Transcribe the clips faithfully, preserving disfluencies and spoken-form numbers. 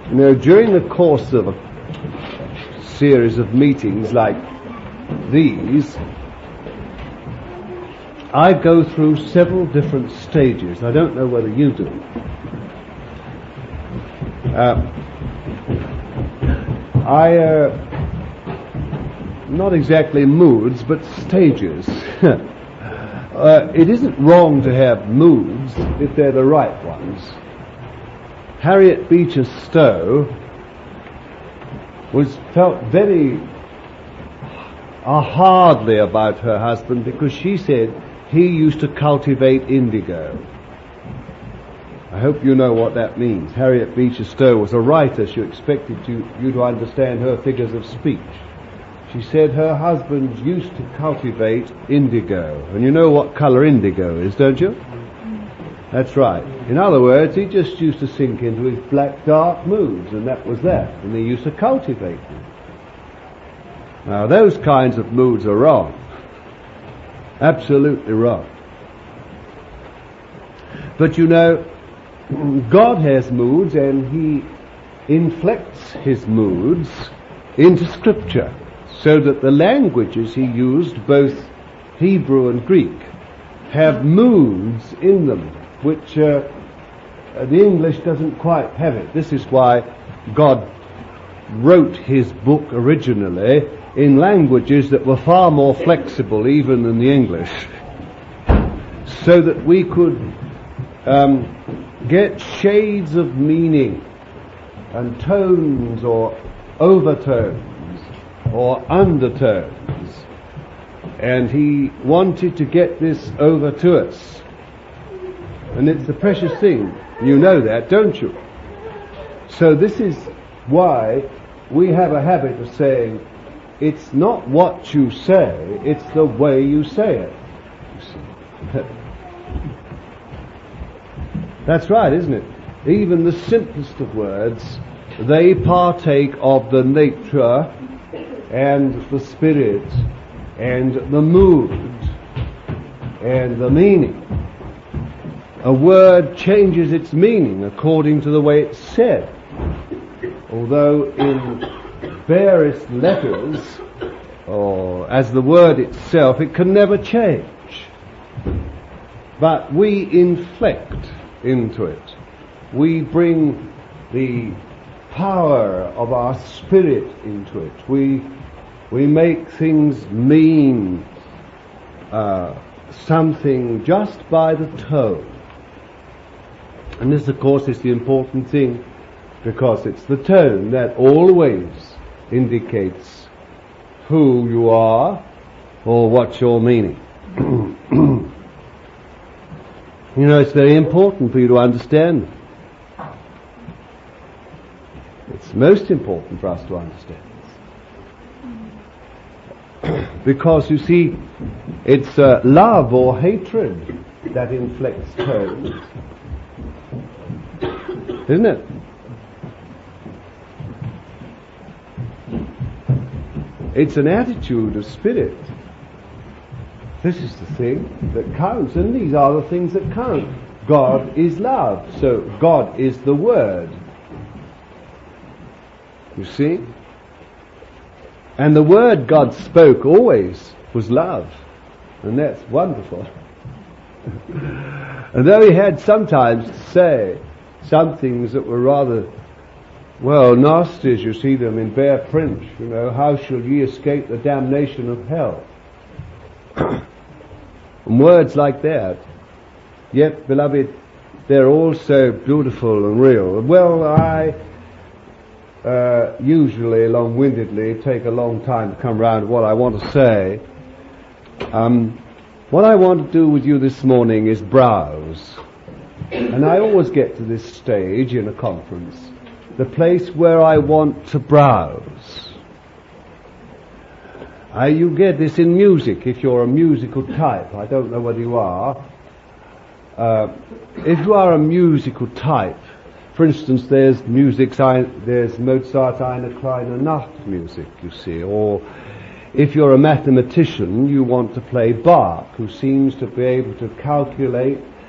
You know, during the course of a series of meetings like these, I go through several different stages. I don't know whether you do. Uh, I, uh, not exactly moods, but stages. uh, it isn't wrong to have moods if they're the right ones. Harriet Beecher Stowe was felt very uh, hardly about her husband because she said he used to cultivate indigo. I hope you know what that means. Harriet Beecher Stowe was a writer. She expected you, you to understand her figures of speech. She said her husband used to cultivate indigo. And you know what colour indigo is, don't you? That's right. In other words, he just used to sink into his black, dark moods, and that was that. And he used to cultivate them. Now, those kinds of moods are wrong. Absolutely wrong. But you know, God has moods, and He inflects His moods into Scripture, so that the languages He used, both Hebrew and Greek, have moods in them, which uh, the English doesn't quite have it. This is why God wrote His book originally in languages that were far more flexible even than the English, so that we could um, get shades of meaning and tones or overtones or undertones. And He wanted to get this over to us. And it's a precious thing. You know that, don't you? So this is why we have a habit of saying, it's not what you say, it's the way you say it. That's right, isn't it? Even the simplest of words, they partake of the nature and the spirit and the mood and the meaning. A word changes its meaning according to the way it's said. Although in various letters, or as the word itself, it can never change. But we inflect into it. We bring the power of our spirit into it. We we make things mean uh, something just by the tone. And this, of course, is the important thing, because it's the tone that always indicates who you are or what you're meaning. You know, it's very important for you to understand. It's most important for us to understand this. Because, you see, it's uh, love or hatred that inflects tones. Isn't it? It's an attitude of spirit. This is the thing that counts, and these are the things that count. God is love, so God is the Word. You see? And the word God spoke always was love, and that's wonderful. And though He had sometimes to say some things that were rather, well, nasty as you see them in bare print, you know, how shall ye escape the damnation of hell? And words like that, yet, beloved, they're all so beautiful and real. Well, I uh, usually, long-windedly, take a long time to come round to what I want to say. Um, what I want to do with you this morning is browse. And I always get to this stage in a conference, the place where I want to browse. Uh, you get this in music, if you're a musical type. I don't know whether you are. Uh, if you are a musical type, for instance, there's music, there's Mozart Eine Kleine Nacht music, you see. Or if you're a mathematician, you want to play Bach, who seems to be able to calculate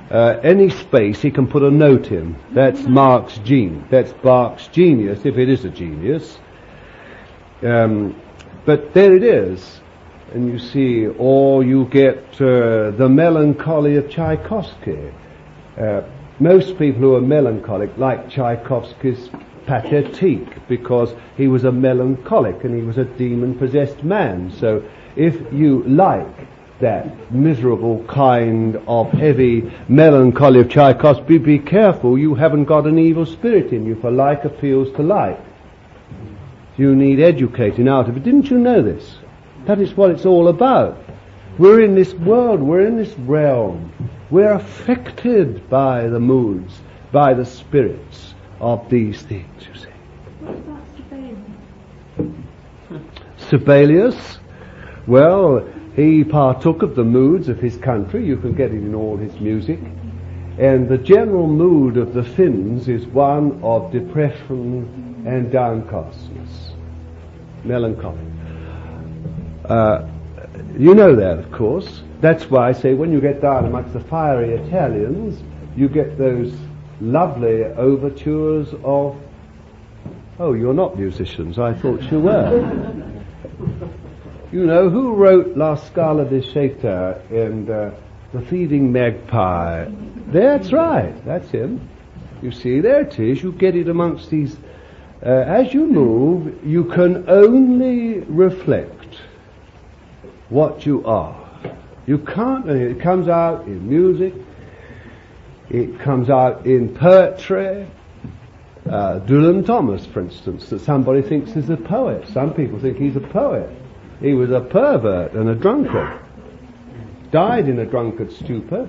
uh, any space he can put a note in. That's Mark's gene. That's Bach's genius, if it is a genius. Um, but there it is. And you see, or you get uh, the melancholy of Tchaikovsky. Uh, most people who are melancholic like Tchaikovsky's Pathetique, because he was a melancholic and he was a demon-possessed man. So if you like that miserable kind of heavy melancholy of Tchaikovsky, be careful, you haven't got an evil spirit in you, for like appeals to like. You need educating out of it. Didn't you know this? That is what it's all about. We're in this world, we're in this realm. We're affected by the moods, by the spirits of these things, you see. What about Sibelius? Sibelius, well, he partook of the moods of his country. You can get it in all his music. And the general mood of the Finns is one of depression and downcastness, melancholy. Uh, you know that, of course. That's why I say when you get down amongst the fiery Italians, you get those lovely overtures of... Oh, you're not musicians. I thought you were. You know, who wrote La Scala di Seta and uh, The Feeding Magpie? That's right. That's him. You see, there it is. You get it amongst these... Uh, as you move, you can only reflect what you are. You can't... It comes out in music. It comes out in poetry. Uh, Dylan Thomas, for instance, that somebody thinks is a poet. Some people think he's a poet. He was a pervert and a drunkard. Died in a drunkard stupor.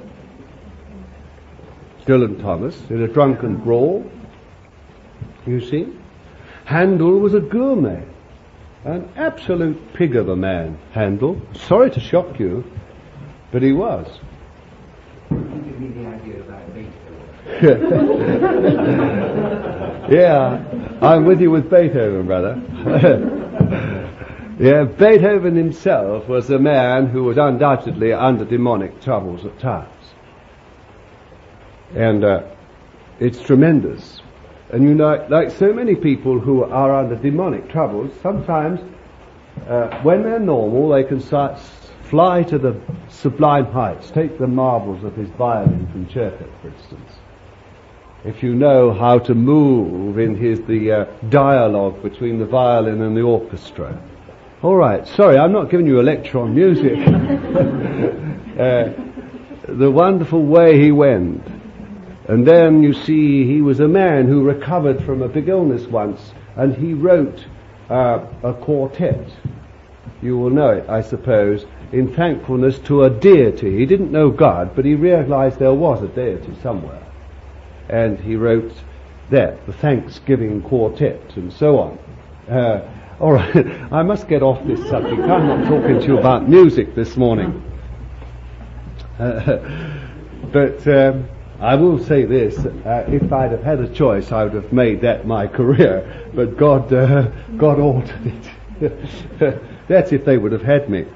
Dylan Thomas, in a drunken brawl. You see? Handel was a gourmet. An absolute pig of a man, Handel. Sorry to shock you, but he was. Give me the idea about Beethoven. Yeah, I'm with you with Beethoven, brother. Yeah, Beethoven himself was a man who was undoubtedly under demonic troubles at times. And uh, it's tremendous. And you know, like so many people who are under demonic troubles, sometimes uh, when they're normal, they can start fly to the sublime heights. Take the marvels of his violin concerto, for instance. If you know how to move in his the uh, dialogue between the violin and the orchestra. All right, sorry, I'm not giving you a lecture on music. uh, the wonderful way he went. And then you see he was a man who recovered from a big illness once, and he wrote uh, a quartet. You will know it, I suppose, in thankfulness to a deity. He didn't know God, but he realized there was a deity somewhere. And he wrote that, the Thanksgiving Quartet, and so on. Uh, all right, I must get off this subject. I'm not talking to you about music this morning. Uh, but um, I will say this, uh, if I'd have had a choice, I would have made that my career, but God, uh, God altered it. That's if they would have had me.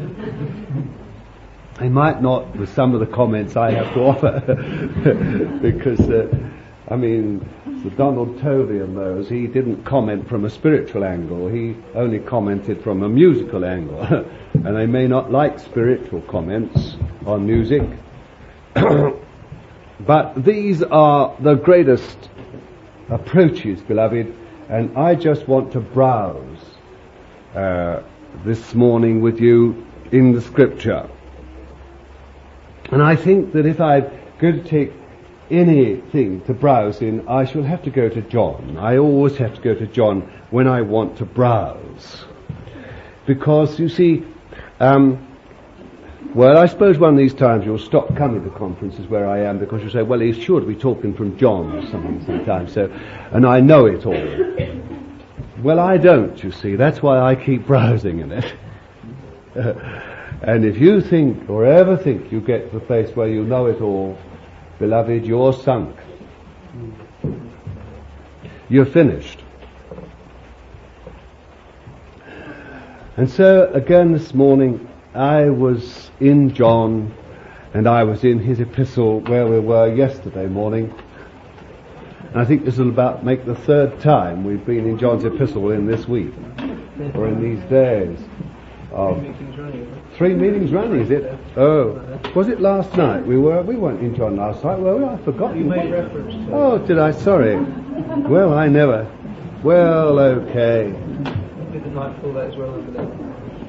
They might not with some of the comments I have to offer, because, uh, I mean, Sir Donald Tovey and those, he didn't comment from a spiritual angle, he only commented from a musical angle. And they may not like spiritual comments on music, but these are the greatest approaches, beloved, and I just want to browse uh, this morning with you in the Scripture. And I think that if I'm going to take anything to browse in, I shall have to go to John. I always have to go to John when I want to browse. Because, you see, um, well, I suppose one of these times you'll stop coming to conferences where I am, because you'll say, well, he's sure to be talking from John or something sometimes, so, and I know it all. Well, I don't, you see. That's why I keep browsing in it. And if you think, or ever think, you get to the place where you know it all, beloved, you're sunk. You're finished. And so, again this morning, I was in John, And I was in his epistle where we were yesterday morning. And I think this will about make the third time we've been in John's epistle in this week, or in these days. Of three meetings running, is it? Oh, was it last night? We were. We weren't in John last night, were we? I forgot. You made reference to. Oh, did I? Sorry. Well, I never. Well, okay. Did the night before that as well over there?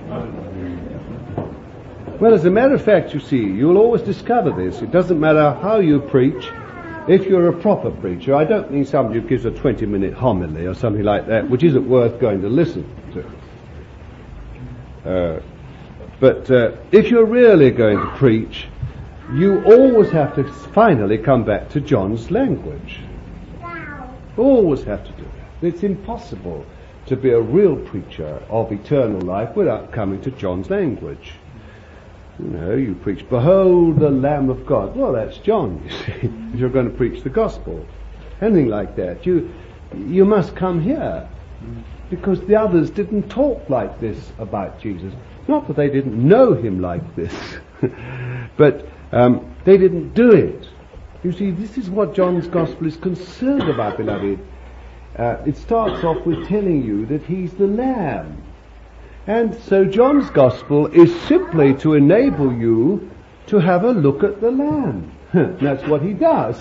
Well, as a matter of fact, you see, you'll always discover this. It doesn't matter how you preach. If you're a proper preacher, I don't mean somebody who gives a twenty-minute homily or something like that, which isn't worth going to listen to. Uh, but uh, if you're really going to preach, you always have to finally come back to John's language. Always have to do that. It's impossible to be a real preacher of eternal life without coming to John's language. You know, you preach, behold the Lamb of God. Well, that's John, you see, if you're going to preach the gospel. Anything like that. You, you must come here. Because the others didn't talk like this about Jesus. Not that they didn't know him like this, but um, they didn't do it. You see, this is what John's gospel is concerned about, beloved. Uh, it starts off with telling you that he's the Lamb. And so John's gospel is simply to enable you to have a look at the Lamb. That's what he does.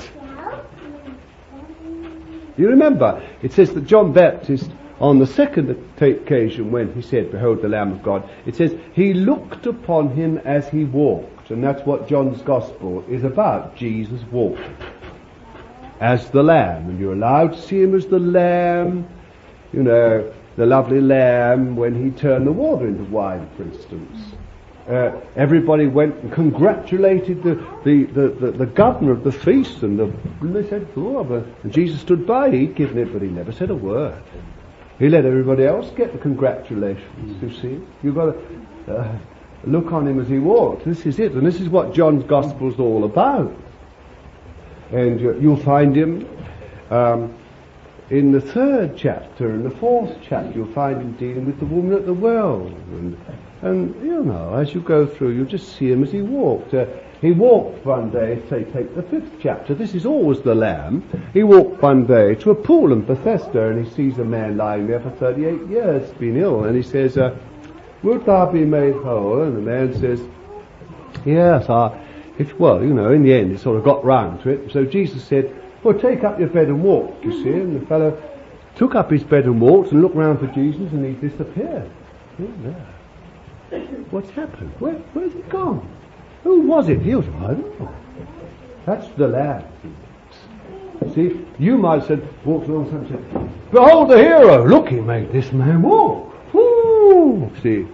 You remember, it says that John Baptist, on the second occasion when he said, behold the Lamb of God, it says, he looked upon him as he walked. And that's what John's gospel is about, Jesus walking as the Lamb. And you're allowed to see him as the Lamb, you know, the lovely Lamb when he turned the water into wine, for instance. Uh, everybody went and congratulated the, the, the, the, the governor of the feast, and, the, and they said, oh, but, and Jesus stood by, he'd given it, but he never said a word. He let everybody else get the congratulations, you see. You've got to uh, look on him as he walked. This is it, and this is what John's gospel is all about. And uh, you'll find him um, in the third chapter, in the fourth chapter, you'll find him dealing with the woman at the well. And, and you know, as you go through, you'll just see him as he walked. Uh, he walked one day, say, take the fifth chapter, this is always the Lamb. He walked one day to a pool in Bethesda, and he sees a man lying there for thirty-eight years, been ill, and he says, uh, wilt thou be made whole? And the man says, yes, I, if, well, you know, in the end, he sort of got round to it. So Jesus said, well, take up your bed and walk, you see. And the fellow took up his bed and walked and looked round for Jesus, and he disappeared. Oh, yeah. What's happened? Where, where's he gone? Who was it? He was, I don't know. That's the Lamb. See, you might have said, walked along and said, behold the hero! Look, he made this man walk. Woo! See,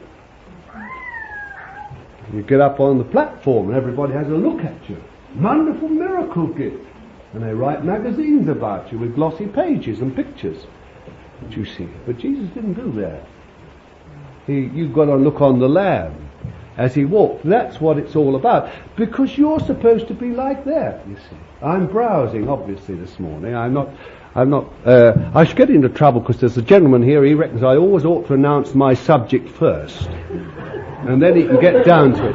you get up on the platform and everybody has a look at you. Wonderful miracle gift. And they write magazines about you with glossy pages and pictures. But you see, but Jesus didn't do that. He, you've got to look on the Lamb as he walked. That's what it's all about. Because you're supposed to be like that, you see. I'm browsing, obviously, this morning. I'm not, I'm not, uh, I should get into trouble because there's a gentleman here, he reckons I always ought to announce my subject first. And then he can get down to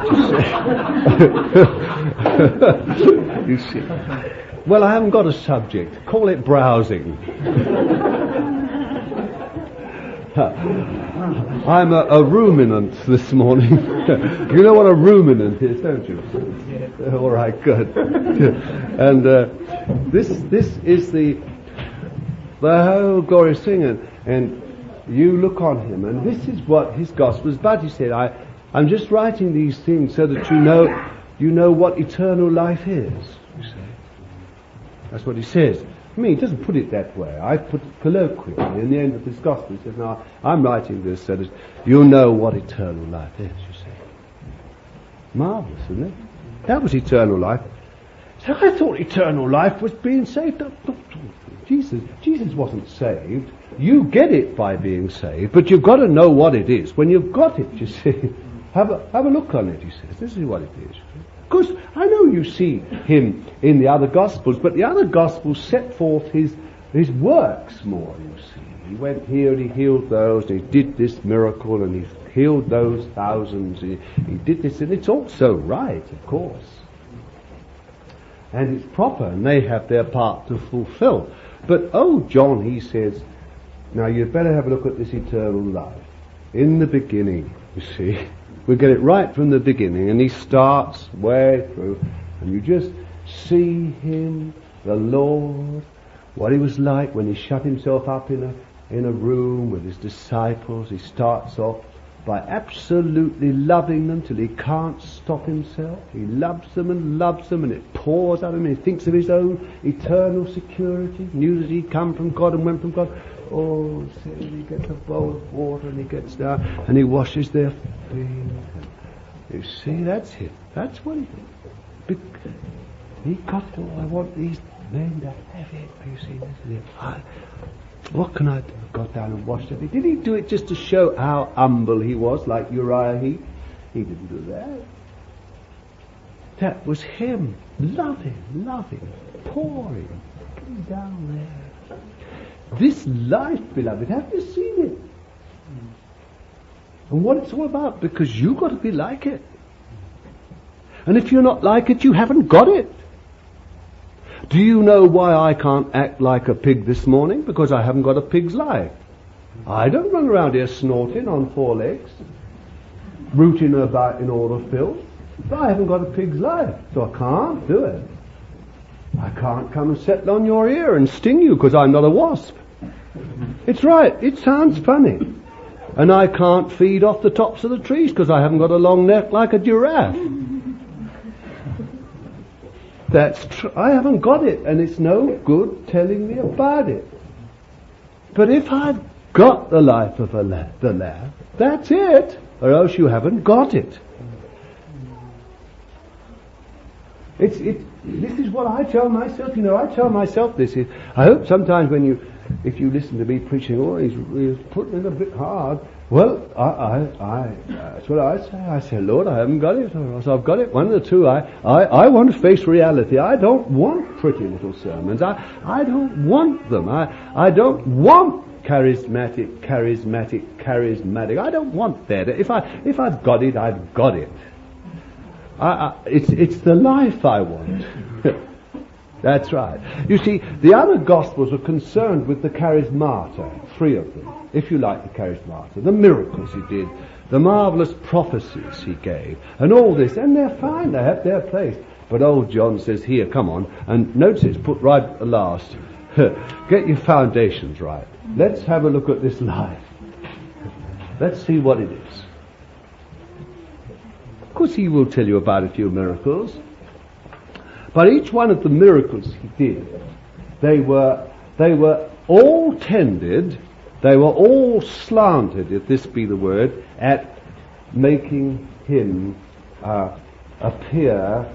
it, you see. You see. Well, I haven't got a subject. Call it browsing. I'm a, a ruminant this morning. You know what a ruminant is, don't you? Yeah. All right, good. And uh, this this is the the whole glorious thing, and, and you look on him, and this is what his gospel is about. He said, "I I'm just writing these things so that you know you know what eternal life is." You see, that's what he says. I mean, he doesn't put it that way. I put it colloquially. In the end of his gospel, he says, now, I'm writing this so that you know what eternal life is, you see. Marvellous, isn't it? That was eternal life. So I thought eternal life was being saved. Jesus, Jesus wasn't saved. You get it by being saved, but you've got to know what it is. When you've got it, you see, have a, have a look on it, he says. This is what it is. Because I know you see him in the other Gospels, but the other Gospels set forth his his works more, you see. He went here and he healed those, and he did this miracle, and he healed those thousands, he, he did this, and it's also right, of course. and it's proper, and they have their part to fulfill. But oh, John, he says, now you'd better have a look at this eternal life. In the beginning, you see, we get it right from the beginning, and he starts way through, and you just see him, the Lord, what he was like when he shut himself up in a in a room with his disciples. He starts off by absolutely loving them till he can't stop himself. He loves them and loves them, and it pours out of him. He thinks of his own eternal security, knew that he'd come from God and went from God. Oh, he says he gets a bowl of water and he gets down and he washes their feet. You see, that's it. That's what he He got it all. I want these men to have it. You see, this is it. I, what can I do? Got down and washed their feet. Did he do it just to show how humble he was, like Uriah Heep? He didn't do that. That was him, loving, loving, pouring, getting down there. This life, beloved, have you seen it? And what it's all about, because you've got to be like it. And if you're not like it, you haven't got it. Do you know why I can't act like a pig this morning? Because I haven't got a pig's life. I don't run around here snorting on four legs, rooting about in all the filth. But I haven't got a pig's life, so I can't do it. I can't come and settle on your ear and sting you because I'm not a wasp. It's right, it sounds funny. And I can't feed off the tops of the trees because I haven't got a long neck like a giraffe. That's true. I haven't got it, and it's no good telling me about it. But if I've got the life of a la- the Lamb, that's it, or else you haven't got it. It's it. This is what I tell myself. You know, I tell myself this. Is, I hope sometimes when you, if you listen to me preaching, oh, he's, he's putting it a bit hard. Well, I, I, I, that's what I say. I say, Lord, I haven't got it, or else I've got it. One of the two. I, I, I want to face reality. I don't want pretty little sermons. I, I don't want them. I, I don't want charismatic, charismatic, charismatic. I don't want that. If I, if I've got it, I've got it. I, I, it's, it's the life I want. That's right. You see, the other Gospels are concerned with the charismata, three of them, if you like the charismata, the miracles he did, the marvellous prophecies he gave, and all this, and they're fine, they have their place. But old John says, here, come on, and notice it's put right at the last. Get your foundations right. Let's have a look at this life. Let's see what it is. Of course he will tell you about a few miracles. But each one of the miracles he did, they were they were all tended, they were all slanted, if this be the word, at making him uh, appear,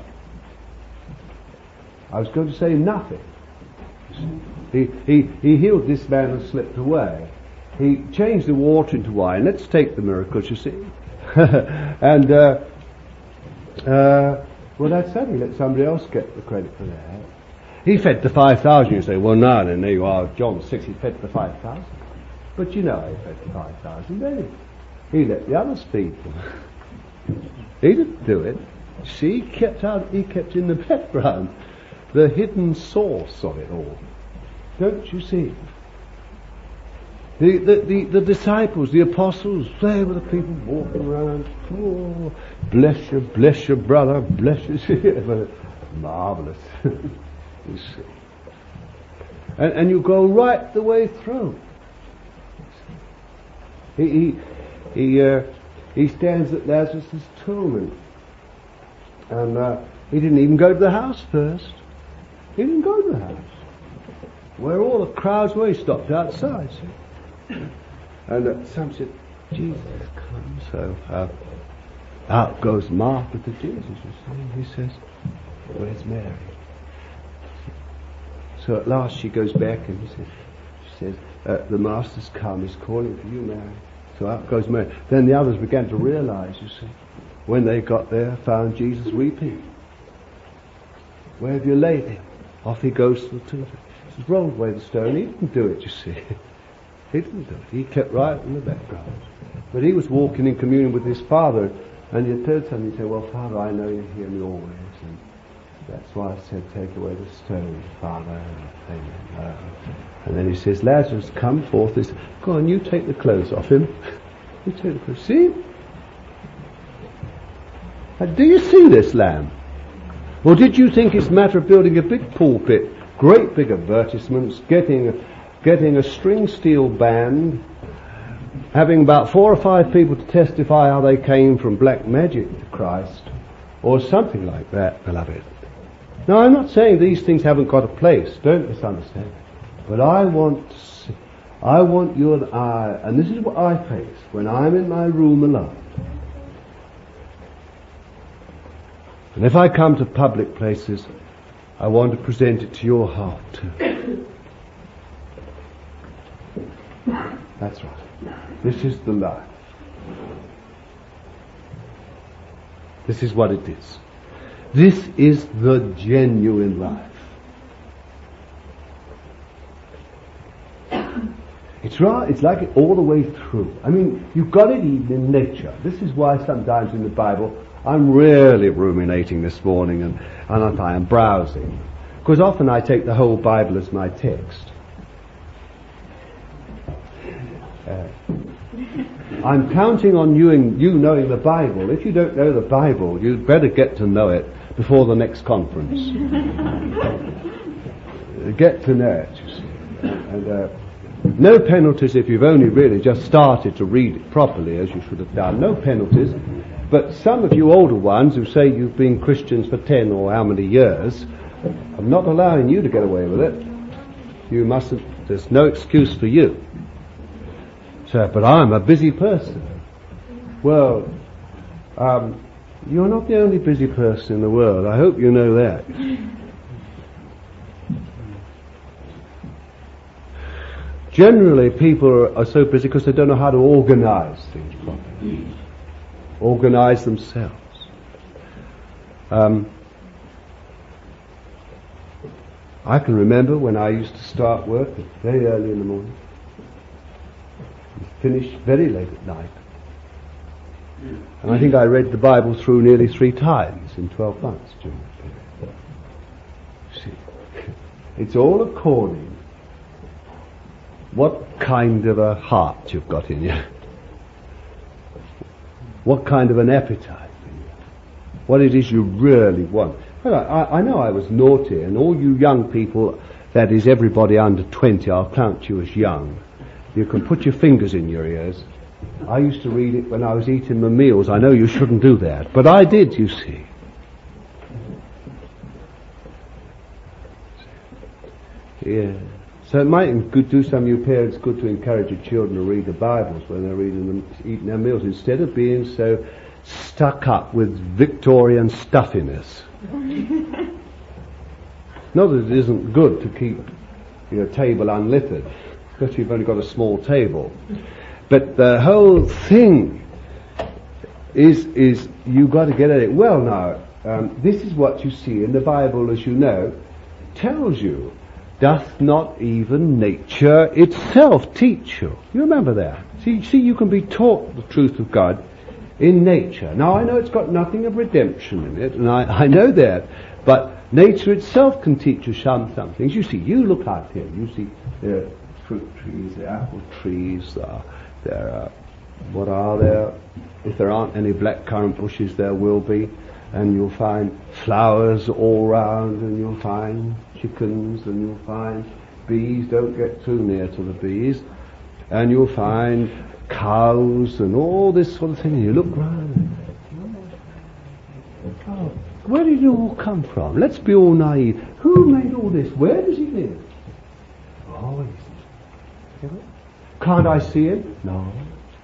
I was going to say nothing. He, he, he healed this man and slipped away. He changed the water into wine. Let's take the miracles, you see. and, uh, uh, well, that's it. He let somebody else get the credit for that. He fed the five thousand. You say, well, no, then there you are. John six, he fed the five thousand. But you know he fed the five thousand, didn't he? He let the others feed them. He didn't do it. See, he kept out, he kept in the background the hidden source of it all. Don't you see? The, the, the, the disciples, the apostles, they were the people walking around. Oh, bless you, bless your brother, bless you. Marvellous. You see. And, and you go right the way through. He he he, uh, he stands at Lazarus' tomb, and, and uh, he didn't even go to the house first. He didn't go to the house. Where all the crowds were, he stopped outside. See? And uh, some said, Jesus, come. So uh, out goes Martha to Jesus, you see. He says, where's Mary? So at last she goes back and he says, she says, uh, the master's come, he's calling for you, Mary. So out goes Mary. Then the others began to realize, you see, when they got there, found Jesus weeping. Where have you laid him? Off he goes to the tomb. He says, roll away the stone. He didn't do it, you see. He didn't do it. He kept right in the background. But he was walking in communion with his Father, and you heard something, you say, well, Father, I know you hear me always. And That's why I said, take away the stone, Father. Amen. And then he says, Lazarus, come forth. He says, go on, you take the clothes off him. You take the clothes. See? Uh, do you see this, lamb? Or did you think it's a matter of building a big pulpit, great big advertisements, getting a, getting a string steel band, having about four or five people to testify how they came from black magic to Christ, or something like that, beloved? Now, I'm not saying these things haven't got a place. Don't misunderstand. But I want to see, I want you and I, and this is what I face when I'm in my room alone. And if I come to public places, I want to present it to your heart too. That's right. This is the life. This is what it is. This is the genuine life. It's right, it's like it all the way through. I mean, you've got it even in nature. This is why sometimes in the Bible, I'm really ruminating this morning and, and I am browsing. Because often I take the whole Bible as my text. Uh, I'm counting on you, and you knowing the Bible. If you don't know the Bible, you'd better get to know it before the next conference. Get to know it, you see. And uh, no penalties if you've only really just started to read it properly, as you should have done. No penalties. But some of you older ones who say you've been Christians for ten or how many years, I'm not allowing you to get away with it. You mustn't. There's no excuse for you. So, but I'm a busy person. Well, um, you're not the only busy person in the world. I hope you know that. Generally, people are, are so busy because they don't know how to organize things properly. Organize themselves. Um, I can remember when I used to start work very early in the morning. Finish very late at night. And I think I read the Bible through nearly three times in twelve months during that period. See, it's all according what kind of a heart you've got in you. What kind of an appetite in you. What it is you really want. Well, I, I know I was naughty, and all you young people, that is everybody under twenty, I'll count you as young. You can put your fingers in your ears. I used to read it when I was eating my meals. I know you shouldn't do that, but I did, you see. Yeah. So it might good do some of you parents good to encourage your children to read the Bibles when they're reading them, eating their meals, instead of being so stuck up with Victorian stuffiness. Not that it isn't good to keep your table unlittered, because you've only got a small table. But the whole thing is, is you've got to get at it. Well now, um, this is what you see in the Bible, as you know, tells you, doth not even nature itself teach you? You remember that? See, see, you can be taught the truth of God in nature. Now I know it's got nothing of redemption in it, and I, I know that, but nature itself can teach you some, some things. You see, you look out here, you see there are fruit trees, there are apple trees, there, there are, what are there? If there aren't any blackcurrant bushes, there will be, and you'll find flowers all round, and you'll find chickens, and you'll find bees. Don't get too near to the bees. And you'll find cows and all this sort of thing. And you look round. Oh, where did it all come from? Let's be all naive. Who made all this? Where does he live? Oh, he's, can't I see him? No.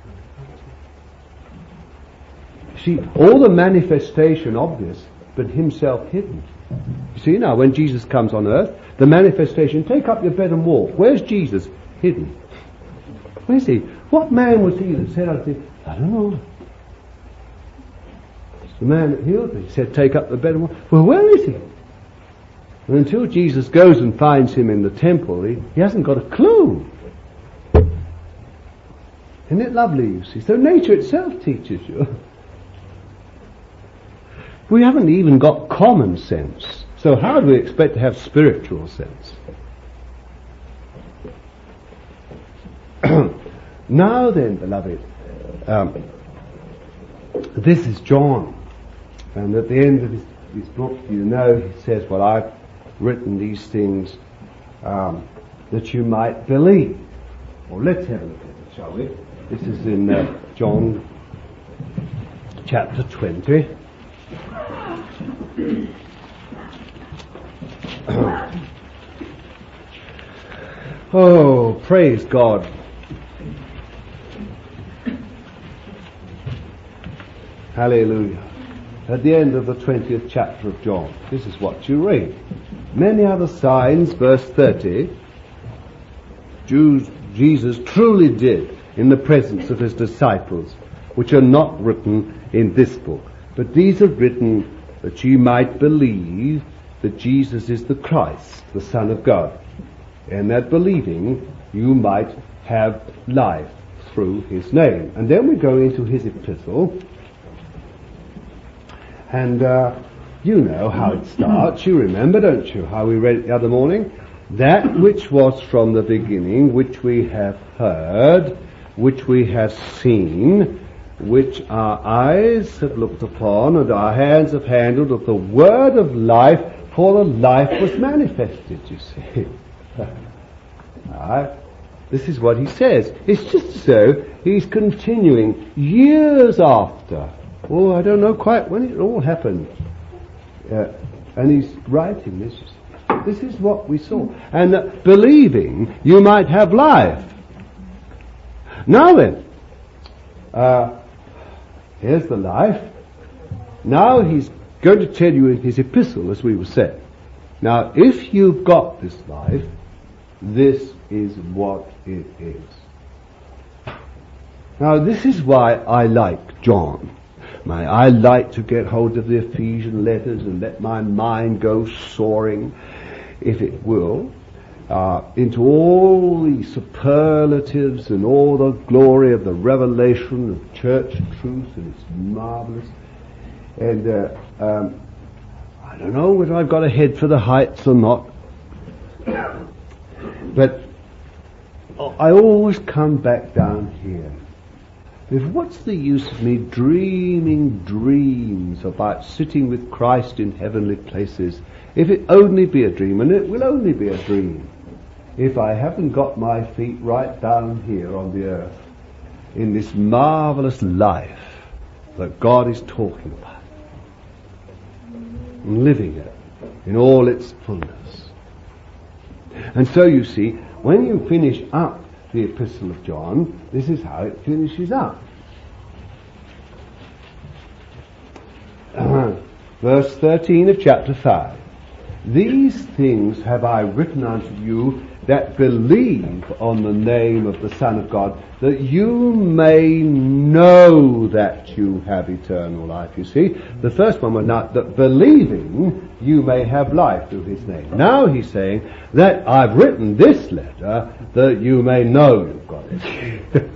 See, all the manifestation obvious, but himself hidden. You see now, when Jesus comes on earth, the manifestation, take up your bed and walk. Where's Jesus? Hidden. Where's he? What man was he that said, I think, I don't know. It's the man that healed me. He said, take up the bed and walk. Well, where is he? And until Jesus goes and finds him in the temple, he, he hasn't got a clue. Isn't it lovely, you see? So nature itself teaches you. We haven't even got common sense So how do we expect to have spiritual sense? Now then, beloved, um, this is John. And at the end of his, his book, you know, he says, well, I've written these things um, that you might believe. Well, let's have a look at it, shall we? This is in uh, John chapter twenty. Oh, praise God. Hallelujah. At the end of the twentieth chapter of John, this is what you read. Many other signs, verse thirty, Jews, Jesus truly did in the presence of his disciples, which are not written in this book. But these are written that ye might believe that Jesus is the Christ, the Son of God, and that believing you might have life through his name. And then we go into his epistle, and uh, you know how it starts. You remember, don't you, how we read it the other morning? That which was from the beginning, which we have heard, which we have seen, which our eyes have looked upon and our hands have handled of the word of life, for the life was manifested, you see. Right. This is what he says. It's just so he's continuing years after. Oh, I don't know quite when it all happened. Uh, and he's writing this. This is what we saw. And uh, believing you might have life. Now then, uh, here's the life. Now he's going to tell you in his epistle, as we were saying. Now, if you've got this life, this is what it is. Now, this is why I like John. My, I like to get hold of the Ephesian letters and let my mind go soaring, if it will, uh, into all the superlatives and all the glory of the revelation of church truth, and it's marvelous. And uh, um, I don't know whether I've got a head for the heights or not, but I always come back down here. If what's the use of me dreaming dreams about sitting with Christ in heavenly places, if it only be a dream, and it will only be a dream, if I haven't got my feet right down here on the earth, in this marvelous life that God is talking about, and living it in all its fullness. And so you see, when you finish up the Epistle of John, this is how it finishes up. Uh, verse thirteen of chapter five. These things have I written unto you that believe on the name of the Son of God, that you may know that you have eternal life. You see, the first one was not that believing you may have life through his name. Now he's saying that I've written this letter that you may know you've got it.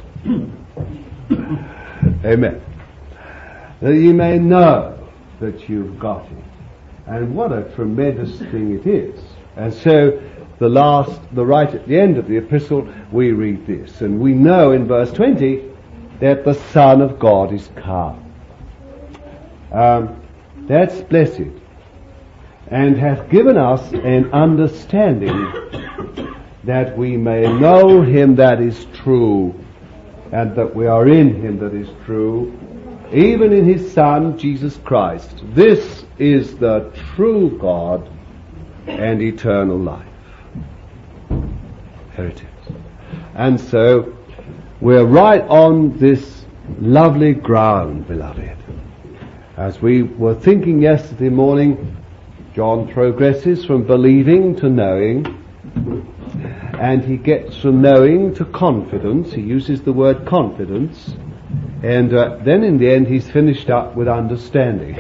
Amen. That you may know that you've got it. And what a tremendous thing it is. And so the last, the right at the end of the epistle, we read this. And we know in verse twenty that the Son of God is come. Um, that's blessed. And hath given us an understanding that we may know him that is true, and that we are in him that is true, even in his Son, Jesus Christ. This is the true God and eternal life. There it is. And so, we're right on this lovely ground, beloved. As we were thinking yesterday morning, John progresses from believing to knowing, and he gets from knowing to confidence. He uses the word confidence, and uh, then in the end he's finished up with understanding.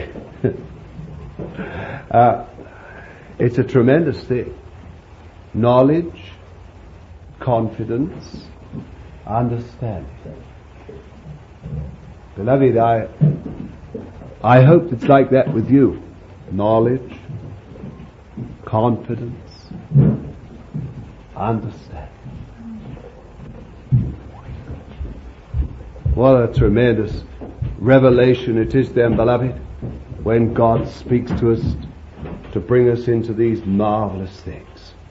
uh, it's a tremendous thing. Knowledge, confidence, understanding. Beloved, I, I hope it's like that with you. Knowledge, confidence, understanding. What a tremendous revelation it is then, beloved, when God speaks to us to bring us into these marvelous things.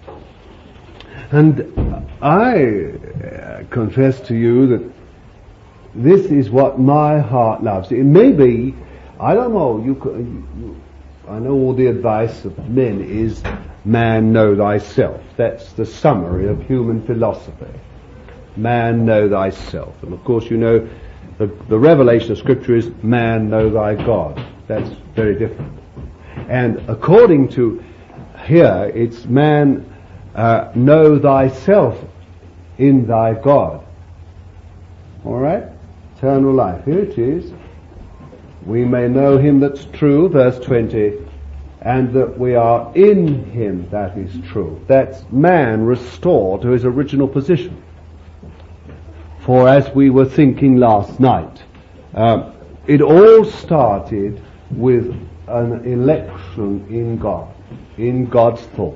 And I uh, confess to you that this is what my heart loves. It may be, I don't know, you, you, you I know all the advice of men is, man know thyself. That's the summary of human philosophy. Man know thyself. And of course you know the, the revelation of Scripture is man know thy God. That's very different. And according to here, it's man uh, know thyself in thy God. Alright? Eternal life. Here it is. We may know him that's true, verse twenty, and that we are in him that is true. That's man restored to his original position. For as we were thinking last night, um, it all started with an election in God, in God's thought.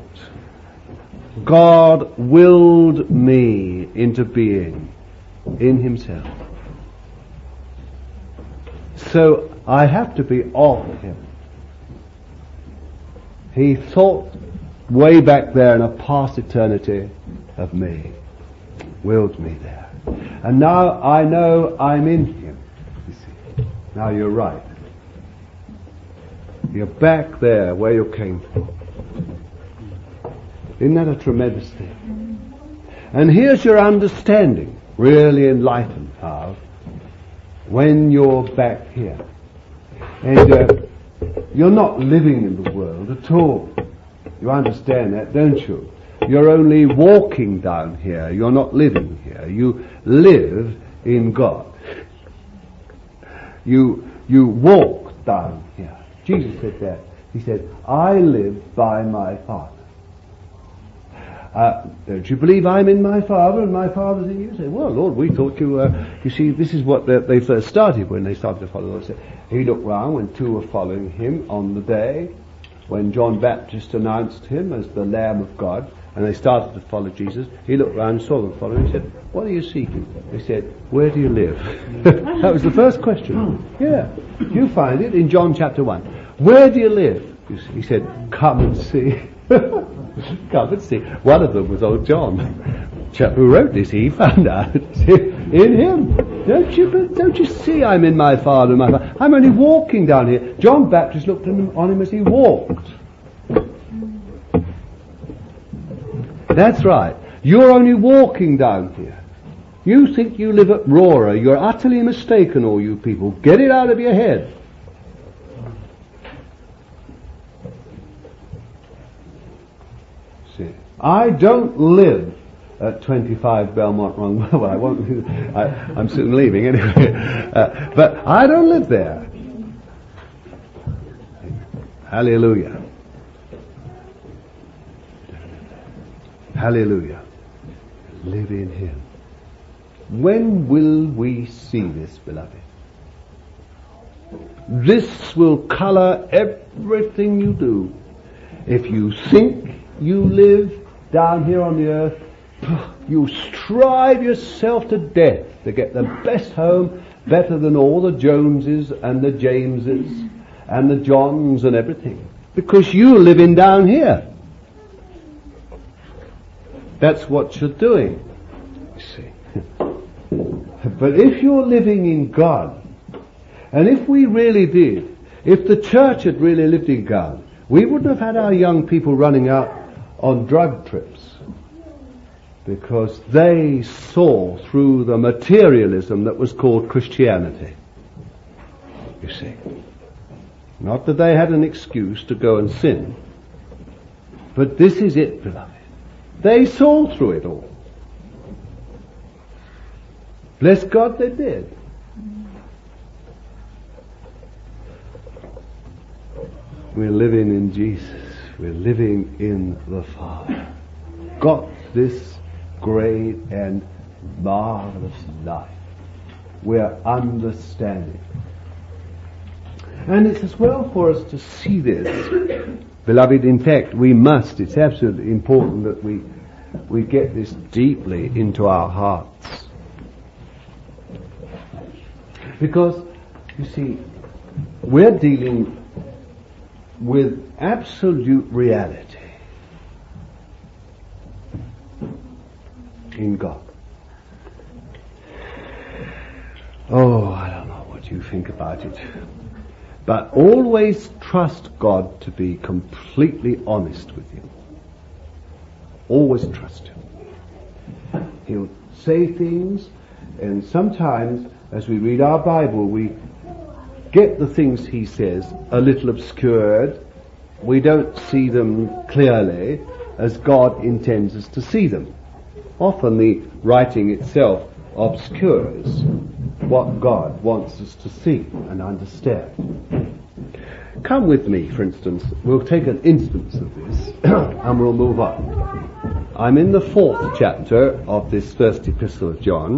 God willed me into being in himself. So I have to be of him. He thought way back there in a past eternity of me, willed me there. And now I know I'm in him. You see. Now you're right. You're back there where you came from. Isn't that a tremendous thing? And here's your understanding, really enlightened, Harv, when you're back here. And uh, you're not living in the world at all. You understand that, don't you? You're only walking down here. You're not living here. You live in God. You, you walk down here. Jesus said that. He said, I live by my Father. Uh, don't you believe I'm in my Father and my Father's in you? You say, well, Lord, we thought you, uh, you see, this is what they, they first started when they started to follow the Lord. He looked round when two were following him on the day when John Baptist announced him as the Lamb of God, and they started to follow Jesus. He looked round, saw them following, he said, what are you seeking? They said, where do you live? That was the first question. Yeah. You find it in John chapter one. Where do you live? He said, come and see. Come and see. One of them was old John, chap who wrote this. He found out in him. Don't you? Don't you see? I'm in my Father and my Father. I'm only walking down here. John Baptist looked on him as he walked. That's right. You're only walking down here. You think you live at Rora. You're utterly mistaken, all you people. Get it out of your head. See, I don't live at twenty-five Belmont Wrong. Well, I won't. I, I'm soon leaving anyway. Uh, but I don't live there. Hallelujah. Hallelujah. Live in him. When will we see this, beloved? This will color everything you do. If you think you live down here on the earth, you strive yourself to death to get the best home, better than all the Joneses and the Jameses and the Johns and everything, because you're living down here. That's what you're doing, you see. But if you're living in God, and if we really did, if the church had really lived in God, we wouldn't have had our young people running out on drug trips, because they saw through the materialism that was called Christianity. You see. Not that they had an excuse to go and sin, but this is it, beloved. They saw through it all. Bless God, they did. We're living in Jesus. We're living in the Father. Got this great and marvelous life. We're understanding. And it's as well for us to see this Beloved, in fact, we must, it's absolutely important that we, we get this deeply into our hearts. Because, you see, we're dealing with absolute reality in God. Oh, I don't know what you think about it. But always trust God to be completely honest with you. Always trust Him. He'll say things, and sometimes as we read our Bible, we get the things He says a little obscured. We don't see them clearly as God intends us to see them. Often the writing itself obscures what God wants us to see and understand. Come with me, for instance. We'll take an instance of this and we'll move on. I'm in the fourth chapter of this first epistle of John.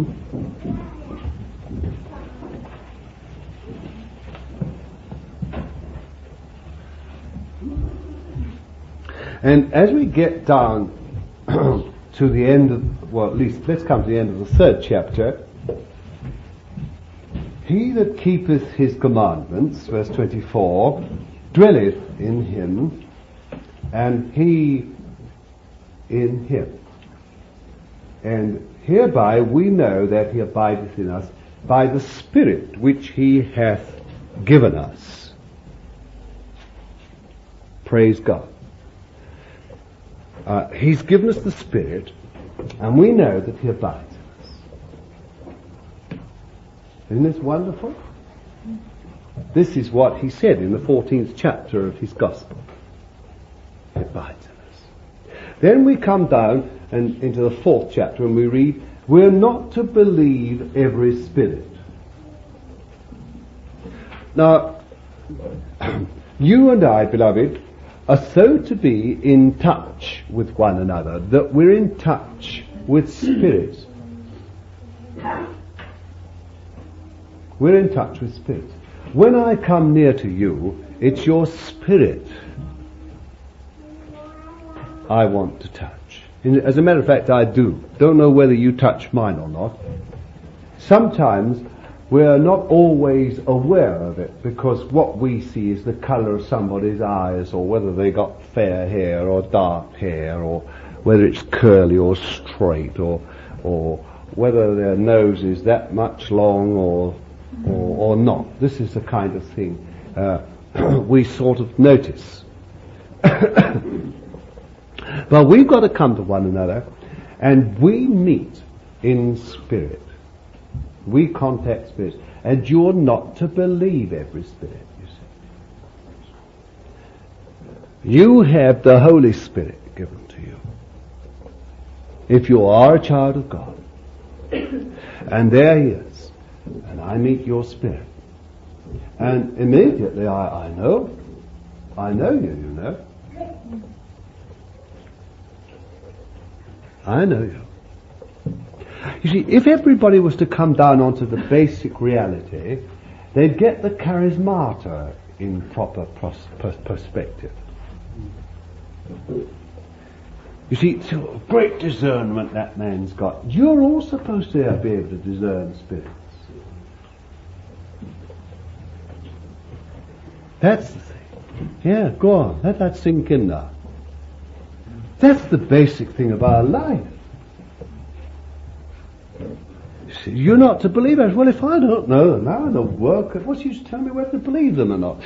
And as we get down to the end of, well, at least let's come to the end of the third chapter. He that keepeth his commandments, verse twenty-four, dwelleth in him, and he in him. And hereby we know that he abideth in us by the Spirit which he hath given us. Praise God. Uh, he's given us the Spirit, and we know that he abides. Isn't this wonderful? This is what he said in the fourteenth chapter of his Gospel. He abides in us. Then we come down and into the fourth chapter and we read, we're not to believe every spirit. Now, you and I, beloved, are so to be in touch with one another that we're in touch with spirits. We're in touch with spirits. When I come near to you, it's your spirit I want to touch. As a matter of fact, I do. Don't know whether you touch mine or not. Sometimes we're not always aware of it because what we see is the colour of somebody's eyes, or whether they got fair hair or dark hair, or whether it's curly or straight, or or whether their nose is that much long or or, or not. This is the kind of thing uh, we sort of notice. But we've got to come to one another, and we meet in spirit. We contact spirits, and you're not to believe every spirit, you see. You have the Holy Spirit given to you, if you are a child of God. And there He is, and I meet your spirit. And immediately I, I know, I know you, you know. I know you. You see, if everybody was to come down onto the basic reality, they'd get the charismata in proper pros- pers- perspective. You see, it's a great discernment that man's got. You're all supposed to be able to discern spirits. That's the thing. Yeah, go on. Let that sink in now. That's the basic thing of our life. You see, you're not to believe us. Well, if I don't know them, how the work, what's the use telling me whether to believe them or not?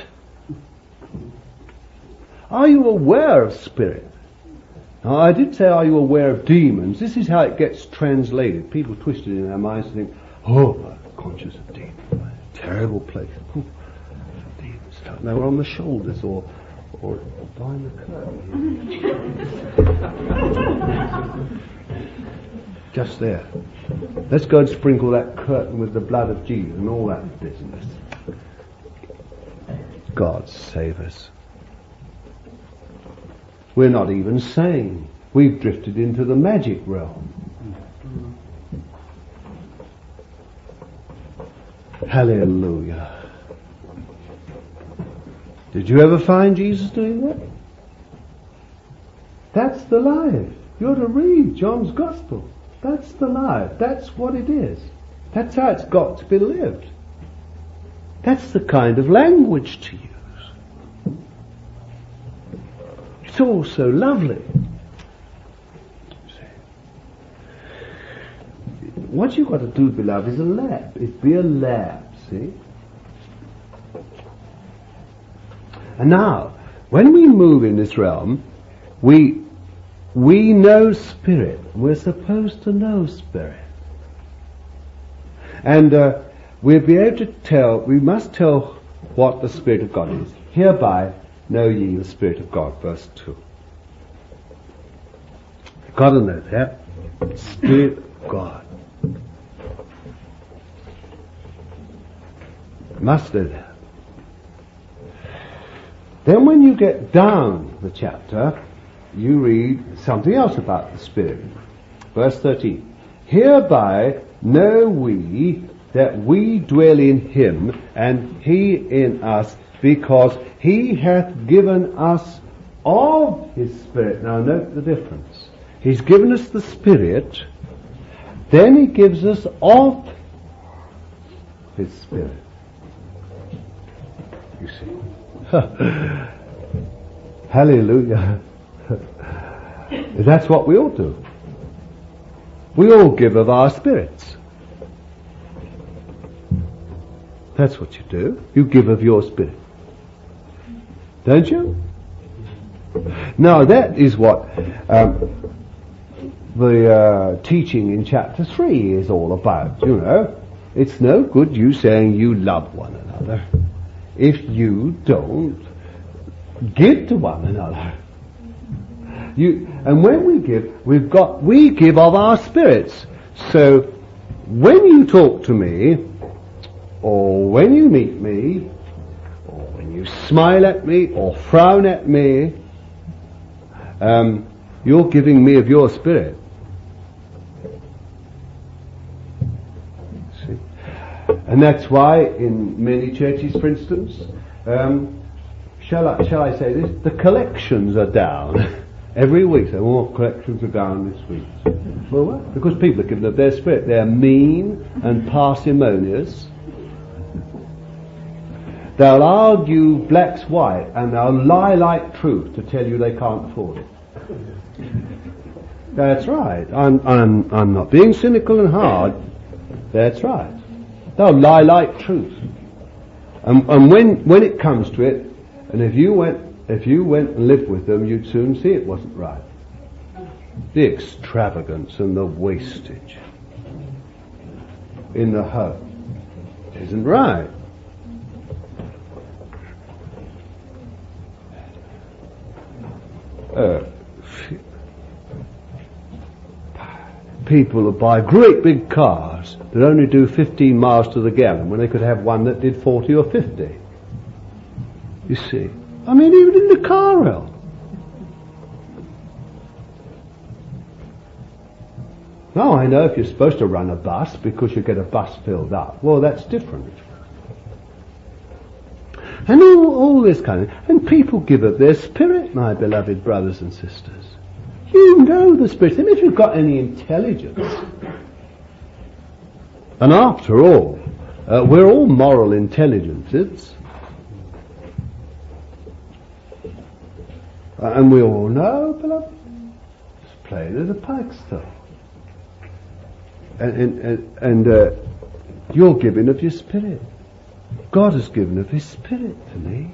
Are you aware of spirit? Now, I did say, are you aware of demons? This is how it gets translated. People twist it in their minds and think, oh, I'm conscious of demons. Terrible place. Ooh, demons. They were on the shoulders or or behind the curtain. Just there. Let's go and sprinkle that curtain with the blood of Jesus and all that business. God save us. We're not even sane. We've drifted into the magic realm. Hallelujah. Did you ever find Jesus doing that? That's the life. You're to read John's Gospel. That's the life. That's what it is. That's how it's got to be lived. That's the kind of language to use. It's all so lovely. What you've got to do, beloved, is a lab. Is be a lab, see? And now, when we move in this realm, we we know spirit. We're supposed to know spirit. And uh, we'll be able to tell, we must tell what the Spirit of God is. Hereby know ye the Spirit of God, verse two. You've got to know that. Spirit of God. Must know that. Then when you get down the chapter, you read something else about the Spirit. Verse thirteen. Hereby know we that we dwell in him, and he in us, because he hath given us of his Spirit. Now note the difference. He's given us the Spirit, then he gives us of his Spirit. You see? Hallelujah. That's what we all do. We all give of our spirits. That's what you do. You give of your spirit. Don't you? Now that is what um, the uh, teaching in chapter three is all about, you know. It's no good you saying you love one another if you don't give to one another. You, and when we give, we've got, we give of our spirits. So, when you talk to me, or when you meet me, or when you smile at me, or frown at me, um, you're giving me of your spirit. See? And that's why in many churches, for instance, um, shall I, shall I say this? The collections are down. Every week, so all collections are down this week. Well, what? Because people are given of their spirit. They're mean and parsimonious. They'll argue black's white, and they'll lie like truth to tell you they can't afford it. That's right. I'm, I'm, I'm not being cynical and hard. That's right. They'll lie like truth. And, and when, when it comes to it, and if you went If you went and lived with them, you'd soon see it wasn't right. The extravagance and the wastage in the home isn't right. Uh, people that buy great big cars that only do fifteen miles to the gallon when they could have one that did forty or fifty. You see. I mean, even in the car realm. Now, I know if you're supposed to run a bus because you get a bus filled up, well, that's different. And all, all this kind of... And people give of their spirit, my beloved brothers and sisters. You know the spirit. And if you've got any intelligence... And after all, uh, we're all moral intelligences... And we all know, beloved, it's plain as a pikestaff. And, and, and, and uh, you're giving of your spirit. God has given of his spirit to me.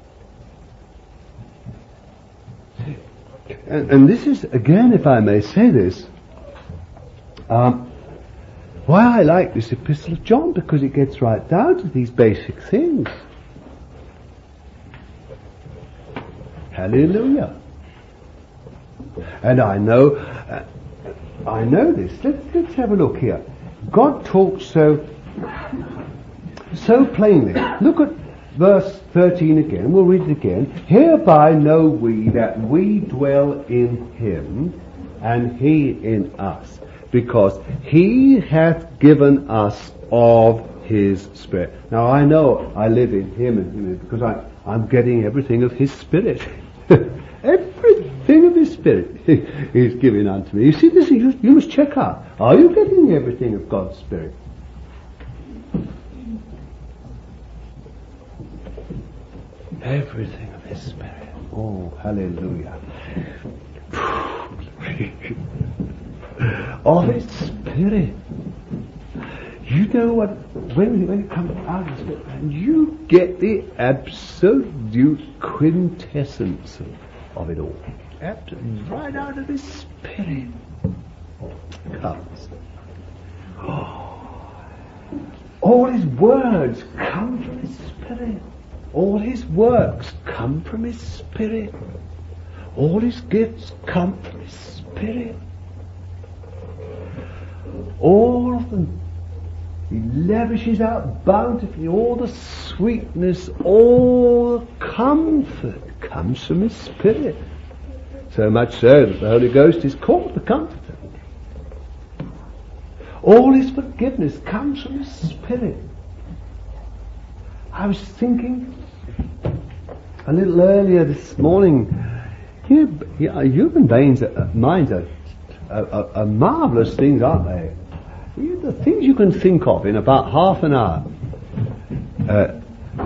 And, and this is, again, if I may say this, um, why I like this epistle of John, because it gets right down to these basic things. Hallelujah. And I know, uh, I know this. Let's, let's have a look here. God talks so, so plainly. Look at verse thirteen again. We'll read it again. Hereby know we that we dwell in him, and he in us, because he hath given us of his Spirit. Now I know I live in him and him because I, I'm getting everything of his Spirit. Everything of his Spirit. Spirit He's giving unto me. You see, this you, you must check out. Are you getting everything of God's Spirit? Everything of His Spirit. Oh, hallelujah. Of His Spirit. You know what, when, when it comes out of the Spirit, and you get the absolute quintessence of, of it all. Absolutely, right out of His Spirit comes. Oh. All His words come from His Spirit. All His works come from His Spirit. All His gifts come from His Spirit. All of them He lavishes out bountifully. All the sweetness, all the comfort comes from His Spirit. So much so that the Holy Ghost is called the Comforter. All His forgiveness comes from His Spirit. I was thinking a little earlier this morning, you, you, human minds are, minds are, are, are marvellous things, aren't they? You, the things you can think of in about half an hour. Uh,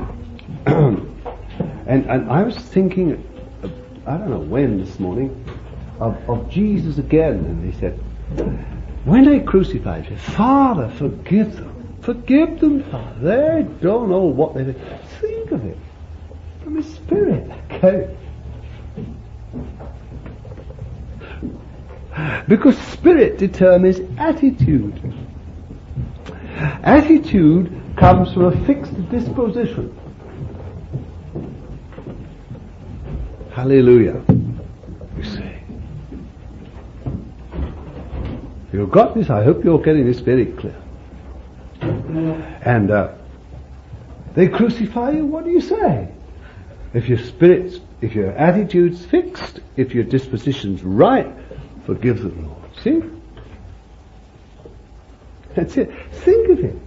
and, and I was thinking, uh, I don't know when this morning, of, of Jesus again, and He said, when they crucified Him, Father, forgive them. Forgive them, Father. They don't know what they do. Think of it. From His Spirit. Okay. Because Spirit determines attitude. Attitude comes from a fixed disposition. Hallelujah. You see. You've got this. I hope you're getting this very clear. And uh, they crucify you. What do you say? If your spirit's, if your attitude's fixed, if your disposition's right, forgive them, Lord. See? That's it. Think of it.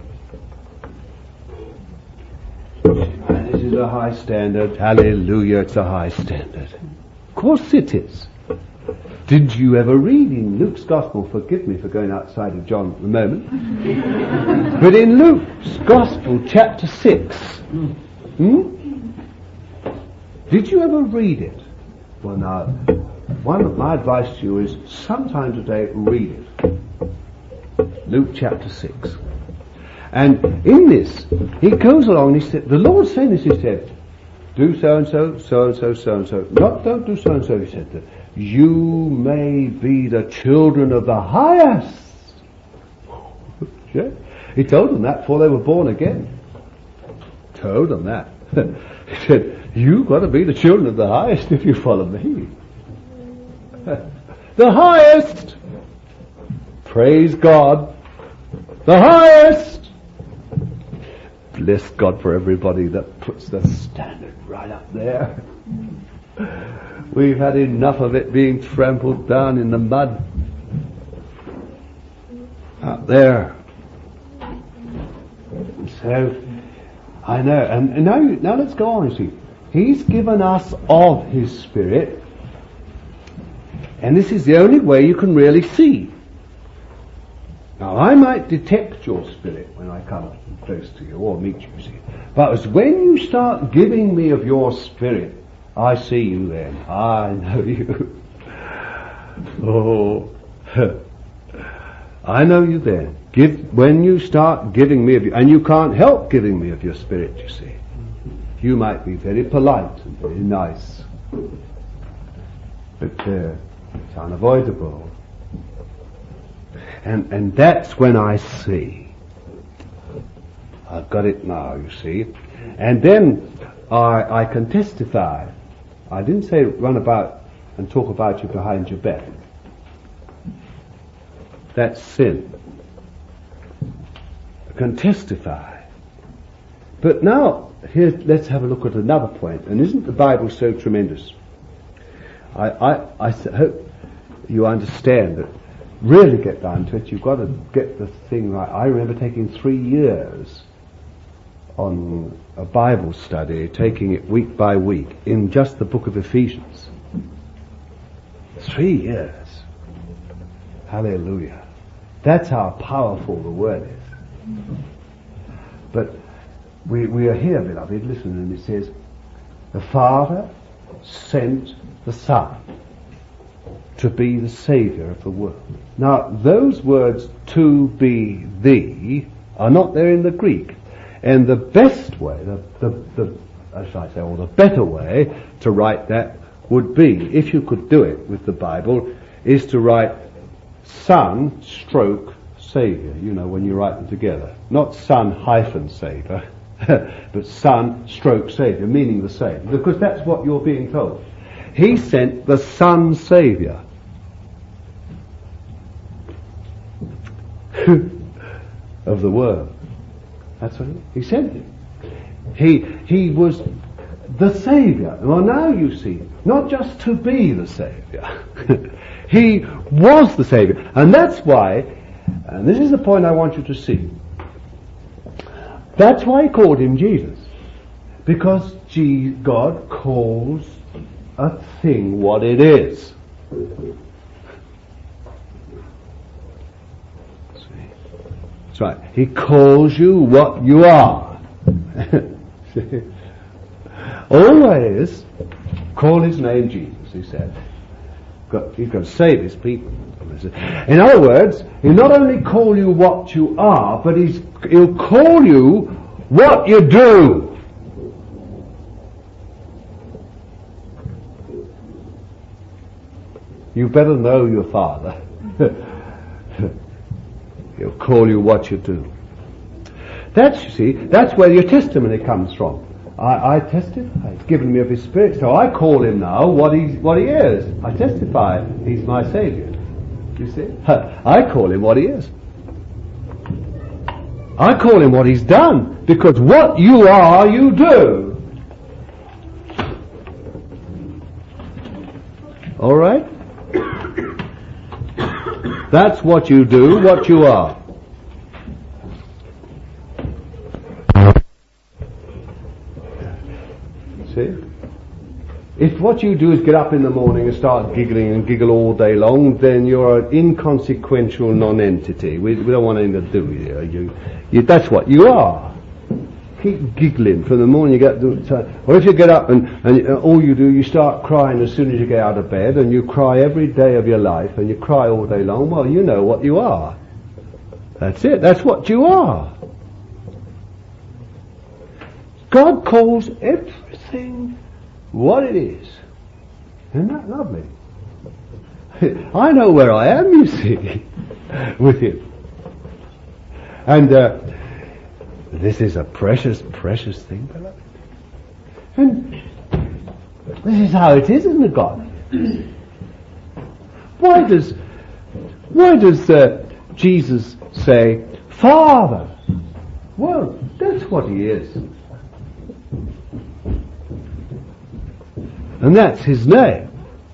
And this is a high standard. Hallelujah, it's a high standard. Of course it is. Did you ever read in Luke's Gospel, forgive me for going outside of John at the moment, but in Luke's Gospel, chapter six, hmm? Did you ever read it? Well now, one of my advice to you is sometime today read it. Luke chapter six. And in this, he goes along and he said, the Lord's saying this, he said, do so and so, so and so, so and so. Not don't do so and so, he said. You may be the children of the highest. Yeah. He told them that before they were born again. Told them that. He said, you've got to be the children of the highest if you follow me. The highest. Praise God. The highest. Bless God for everybody that puts the standard right up there. We've had enough of it being trampled down in the mud. Out there. So, I know. And, and now, now let's go on, you see. He's given us of His Spirit. And this is the only way you can really see. Now, I might detect your spirit when I come close to you or meet you, see. But it's when you start giving me of your spirit, I see you then. I know you. Oh. I know you then. Give, when you start giving me of you, and you can't help giving me of your spirit, you see. You might be very polite and very nice. But uh, it's unavoidable. And, and that's when I see. I've got it now, you see. And then I, I can testify. I didn't say run about and talk about you behind your back. That's sin. I can testify. But now, here, let's have a look at another point. And isn't the Bible so tremendous? I, I, I hope you understand that really get down to it, you've got to get the thing right. I remember taking three years on a Bible study, taking it week by week in just the book of Ephesians. Three years. Hallelujah. That's how powerful the word is. But we, we are here, beloved, listen, and it says, the Father sent the Son to be the Saviour of the world. Now, those words, to be thee, are not there in the Greek. And the best way, the, the, the as I say, or the better way to write that would be, if you could do it with the Bible, is to write Son stroke Saviour, you know, when you write them together. Not Son hyphen Saviour, but Son stroke Saviour, meaning the same. Because that's what you're being told. He sent the Son Saviour. of the world. That's what he, he sent him. He, he was the Saviour. Well, now you see, not just to be the Saviour. He was the Saviour. And that's why, and this is the point I want you to see, that's why he called him Jesus. Because G- God calls a thing what it is. That's right. He calls you what you are. Always call his name Jesus, he said. He's going to save his people. In other words, he'll not only call you what you are, but he's, he'll call you what you do. You better know your Father. He'll call you what you do. That's, you see, that's where your testimony comes from. I, I testify. He's given me of His Spirit, so I call Him now what He's what He is. I testify He's my Saviour. You see, I call Him what He is. I call Him what He's done, because what you are, you do. All right. That's what you do, what you are. See? If what you do is get up in the morning and start giggling and giggle all day long, then you're an inconsequential non-entity. We, we don't want anything to do with you. you, you that's what you are. Keep giggling from the morning you get to, or if you get up and, and all you do, you start crying as soon as you get out of bed, and you cry every day of your life, and you cry all day long, well, you know what you are. That's it. That's what you are. God calls everything what it is. Isn't that lovely? I know where I am, you see, with Him. And uh, this is a precious, precious thing, beloved. And this is how it is, isn't it, God? Why does, why does uh, Jesus say, Father? Well, that's what He is. And that's His name.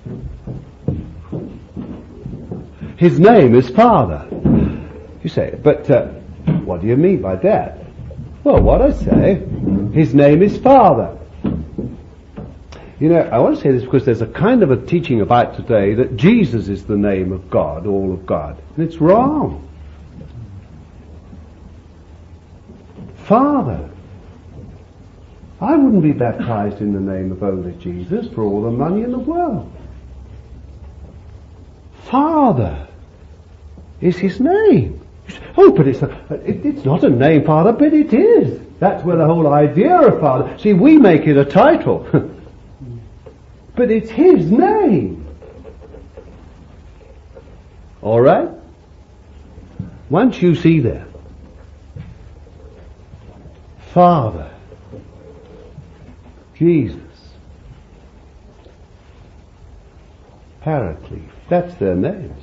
His name is Father. You say, but uh, what do you mean by that? Well, what I say, His name is Father. You know, I want to say this because there's a kind of a teaching about today that Jesus is the name of God, all of God. And it's wrong. Father. I wouldn't be baptized in the name of only Jesus for all the money in the world. Father is His name. Oh, but it's, a, it, it's not a name, Father, but it is. That's where the whole idea of Father. See, we make it a title. But it's His name. All right? Once you see that, Father, Jesus, Paraclete, that's their names.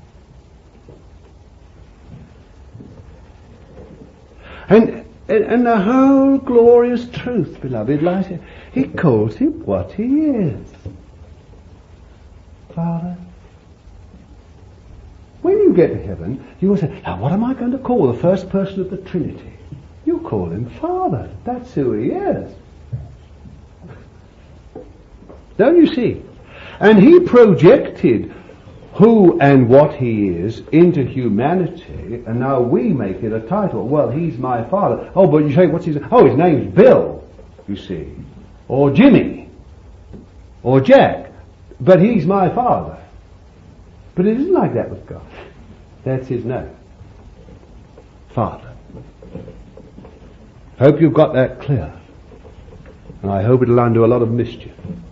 And, and, and the whole glorious truth, beloved, lies here. He calls Him what He is. Father. When you get to heaven, you will say, now what am I going to call the first person of the Trinity? You call Him Father. That's who He is. Don't you see? And He projected who and what he is into humanity, and now we make it a title. Well, he's my father. Oh, but you say, what's his name? Oh, his name's Bill, you see. Or Jimmy. Or Jack. But he's my father. But it isn't like that with God. That's his name. Father. Hope you've got that clear. And I hope it'll undo a lot of mischief.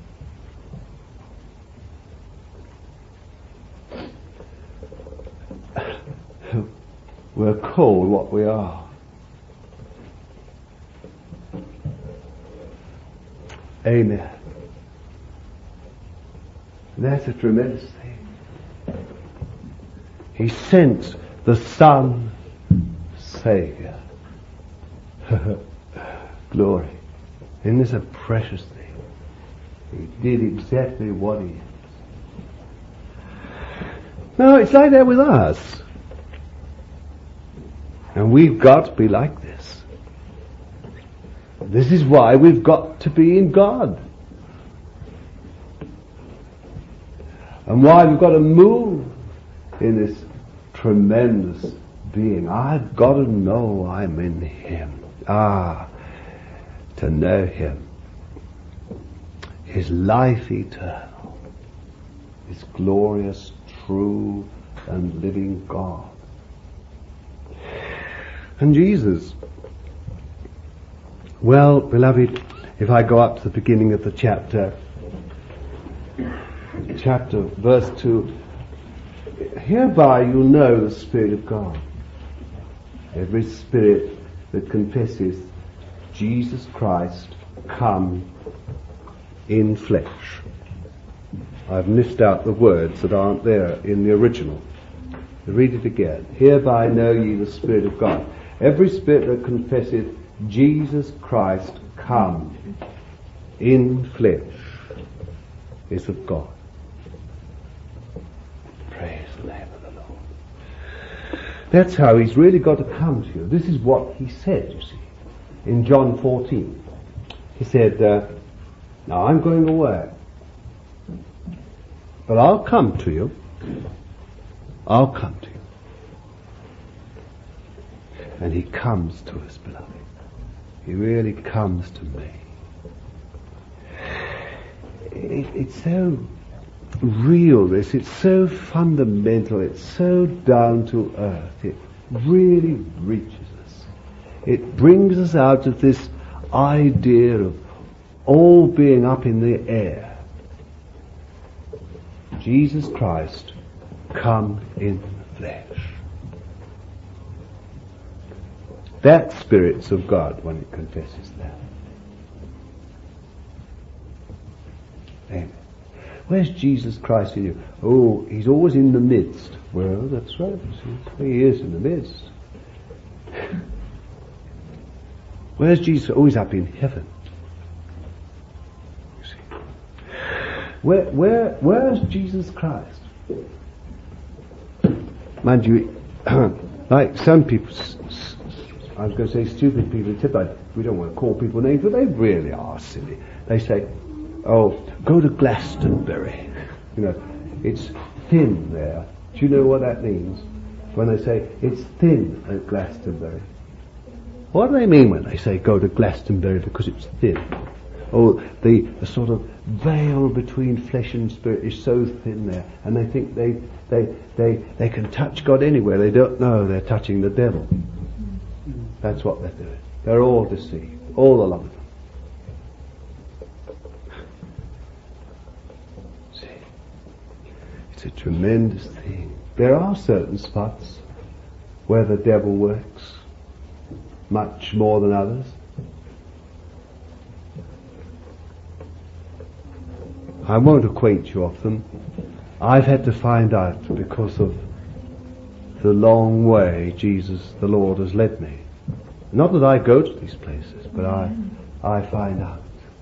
We're called what we are. Amen. That's a tremendous thing. He sent the Son Savior. Glory. Isn't this a precious thing? He did exactly what he is. No, it's like that with us. And we've got to be like this. This is why we've got to be in God. And why we've got to move in this tremendous being. I've got to know I'm in Him. Ah, to know Him. His life eternal. His glorious, true, and living God. And Jesus. Well, beloved, if I go up to the beginning of the chapter, chapter, verse two, hereby you'll know the Spirit of God. Every spirit that confesses Jesus Christ come in flesh. I've missed out the words that aren't there in the original. Read it again. Hereby know ye the Spirit of God. Every spirit that confesseth Jesus Christ come in flesh is of God. Praise the name of the Lord. That's how He's really got to come to you. This is what He said, you see, in John fourteen. He said, uh, now I'm going away, but I'll come to you. I'll come to you. And He comes to us, beloved. He really comes to me. It, it's so real, this. It's so fundamental. It's so down to earth. It really reaches us. It brings us out of this idea of all being up in the air. Jesus Christ come in the flesh. That Spirit's of God when it confesses that. Amen. Where's Jesus Christ in you? Oh, He's always in the midst. Well, that's right. He is in the midst. Where's Jesus? Oh, He's up in heaven. You see. Where, where, where's Jesus Christ? Mind you, like some people, I was going to say stupid people, except I, we don't want to call people names, but they really are silly. They say, oh, go to Glastonbury. You know, it's thin there. Do you know what that means? When they say, it's thin at Glastonbury. What do they mean when they say go to Glastonbury because it's thin? Oh, the, the sort of veil between flesh and spirit is so thin there, and they think they, they, they, they can touch God anywhere. They don't know they're touching the devil. That's what they're doing. They're all deceived, all along. See, it's a tremendous thing. There are certain spots where the devil works much more than others. I won't acquaint you of them. I've had to find out because of the long way Jesus, the Lord, has led me. Not that I go to these places, but I, I find out.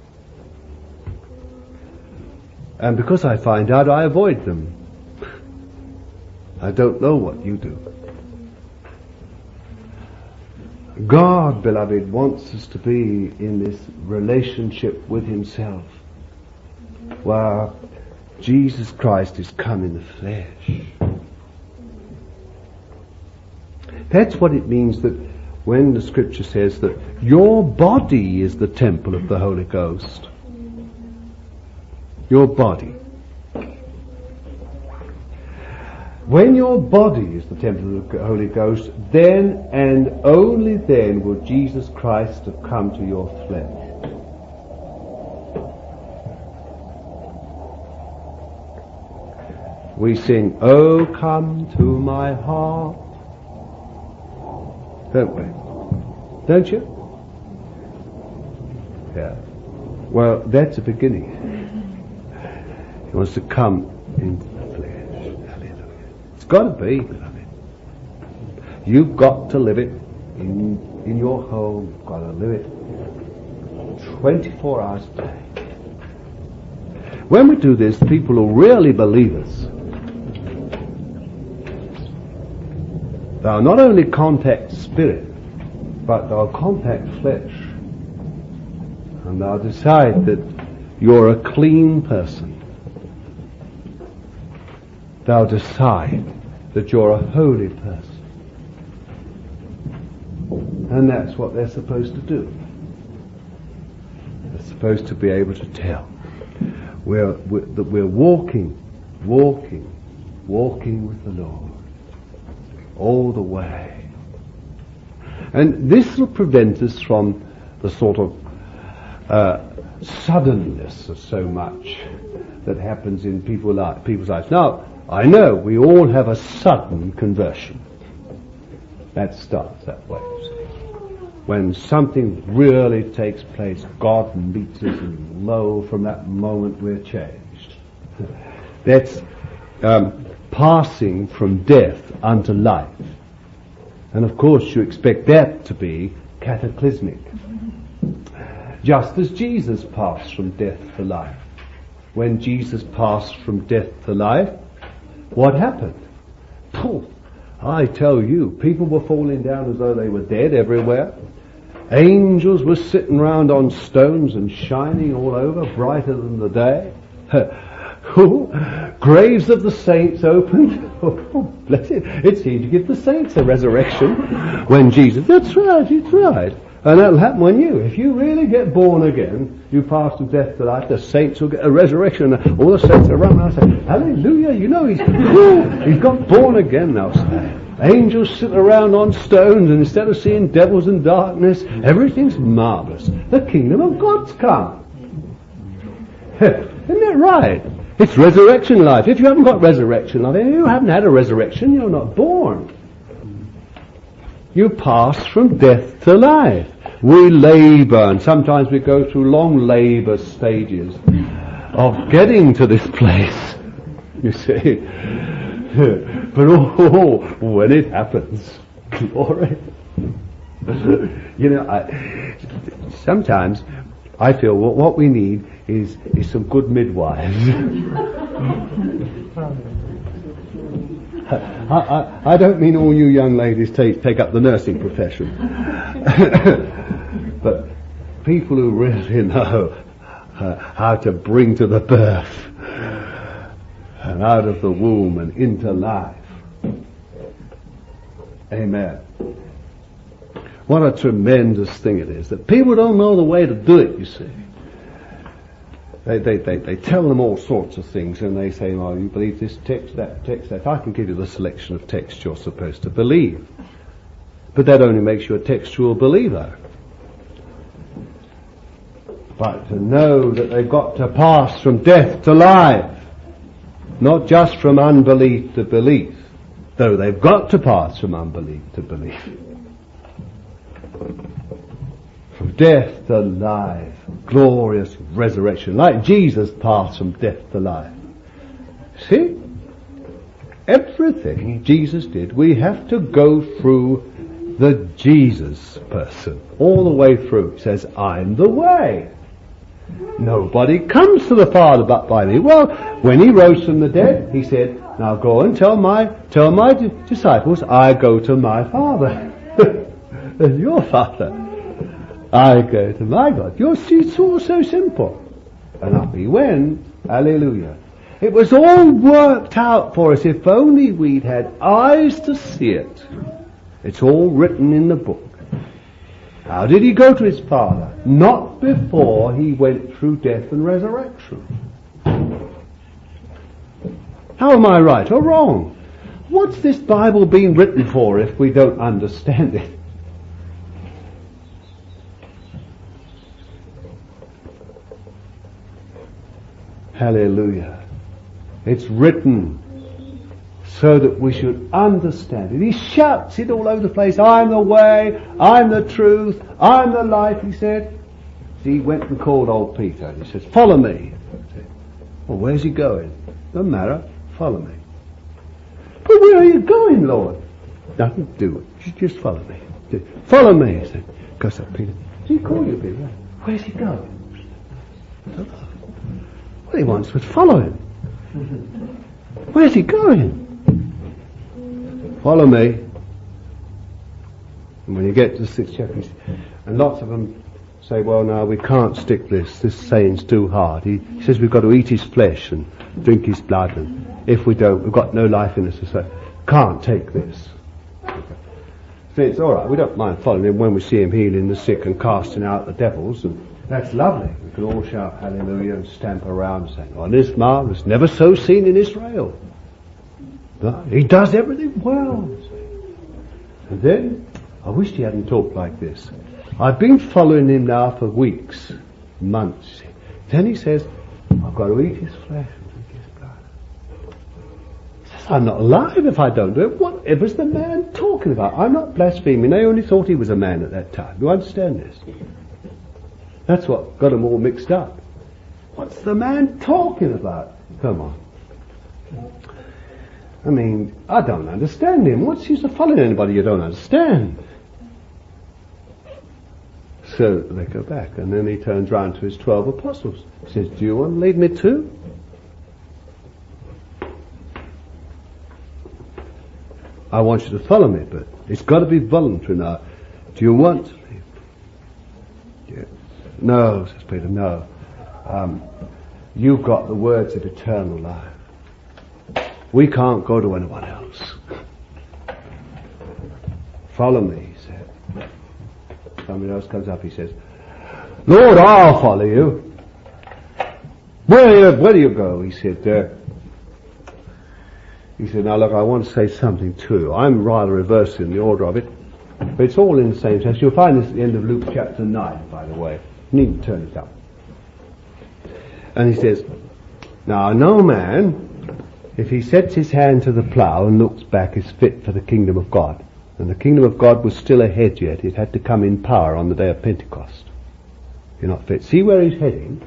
And because I find out, I avoid them. I don't know what you do. God, beloved, wants us to be in this relationship with Himself, where Jesus Christ is come in the flesh. That's what it means that when the scripture says that your body is the temple of the Holy Ghost. Your body. When your body is the temple of the Holy Ghost, then and only then will Jesus Christ have come to your flesh. We sing, "Oh, come to my heart," don't we? Don't you? Yeah. Well, that's the beginning. He wants to come into the flesh. Hallelujah. It's got to be, beloved. You've got to live it in in your home. You've got to live it twenty-four hours a day. When we do this, people will really believe us. They'll not only contact spirit, but they'll contact flesh. And they'll decide that you're a clean person. They'll decide that you're a holy person. And that's what they're supposed to do. They're supposed to be able to tell. We're, we're, that we're walking, walking, walking with the Lord. All the way. And this will prevent us from the sort of uh, suddenness of so much that happens in people li- people's lives. Now, I know we all have a sudden conversion. That starts that way. When something really takes place, God meets us, and lo, from that moment we're changed. That's um, passing from death unto life. And of course you expect that to be cataclysmic. Just as Jesus passed from death to life. When Jesus passed from death to life, what happened? Pooh, I tell you, people were falling down as though they were dead everywhere. Angels were sitting round on stones and shining all over, brighter than the day. Graves of the saints opened. Oh, bless it. It's easy to give the saints a resurrection when Jesus... That's right, that's right. And that'll happen when you, if you really get born again, you pass from death to life, the saints will get a resurrection. And all the saints are around and say, hallelujah, you know, he's, he's got born again now. Angels sit around on stones, and instead of seeing devils and darkness, everything's marvelous. The kingdom of God's come. Isn't that right? It's resurrection life. If you haven't got resurrection life, if you haven't had a resurrection, you're not born. You pass from death to life. We labour, and sometimes we go through long labour stages of getting to this place, you see. But oh, when it happens, glory. You know, I, sometimes I feel what, what we need is, is some good midwives. I, I, I don't mean all you young ladies take, take up the nursing profession. But people who really know uh, how to bring to the birth and out of the womb and into life. Amen. What a tremendous thing it is that people don't know the way to do it, you see. They, they, they, they tell them all sorts of things, and they say, oh, you believe this text, that text, that. I can give you the selection of texts you're supposed to believe. But that only makes you a textual believer. But to know that they've got to pass from death to life, not just from unbelief to belief, though they've got to pass from unbelief to belief. From death to life, glorious resurrection, like Jesus passed from death to life. See? Everything Jesus did, we have to go through the Jesus person, all the way through. He says, I'm the way. Nobody comes to the Father but by me. Well, when he rose from the dead, he said, now go and tell my tell my di- disciples, I go to my Father. And your Father. I go to my God. You're, it's all so simple. And up he went. Hallelujah. It was all worked out for us if only we'd had eyes to see it. It's all written in the book. How did he go to his Father? Not before he went through death and resurrection. How am I right or wrong? What's this Bible being written for if we don't understand it? Hallelujah. It's written so that we should understand it. He shouts it all over the place. I'm the way, I'm the truth, I'm the life, he said. He went and called old Peter and he says, follow me. Well, where's he going? Doesn't matter, follow me. But where are you going, Lord? Nothing to do with it. Just follow me. Follow me, he said. Goes up, Peter. Does he call you, Peter? Where's he going? I don't know. What he wants was follow him. Where's he going? Follow me. And when you get to the sixth chapter, and lots of them say, well, no, we can't stick this. This saying's too hard. He, he says we've got to eat his flesh and drink his blood, and if we don't, we've got no life in us. So can't take this. So it's all right. We don't mind following him when we see him healing the sick and casting out the devils, and that's lovely. We can all shout hallelujah and stamp around saying, oh, this marvelous, never so seen in Israel. No, he does everything well. And then, I wished he hadn't talked like this. I've been following him now for weeks, months. Then he says, I've got to eat his flesh and drink his blood. He says, I'm not alive if I don't do it. Whatever's the man talking about? I'm not blaspheming. They only thought he was a man at that time. You understand this? That's what got them all mixed up. What's the man talking about? Come on. I mean, I don't understand him. What's the use of following anybody you don't understand? So they go back, and then he turns round to his twelve apostles. He says, do you want to lead me too? I want you to follow me, but it's got to be voluntary now. Do you want to leave? Yeah. No, says Peter, no. Um, you've got the words of eternal life. We can't go to anyone else. Follow me, he said. Somebody else comes up, he says, Lord, I'll follow you. Where do you, where do you go? He said, uh, he said, now look, I want to say something too. I'm rather reversing the order of it, but it's all in the same sense. You'll find this at the end of Luke chapter nine, by the way. You needn't turn it up. And he says, now no man, if he sets his hand to the plough and looks back, is fit for the kingdom of God. And the kingdom of God was still ahead yet. It had to come in power on the day of Pentecost. You're not fit. See where he's heading?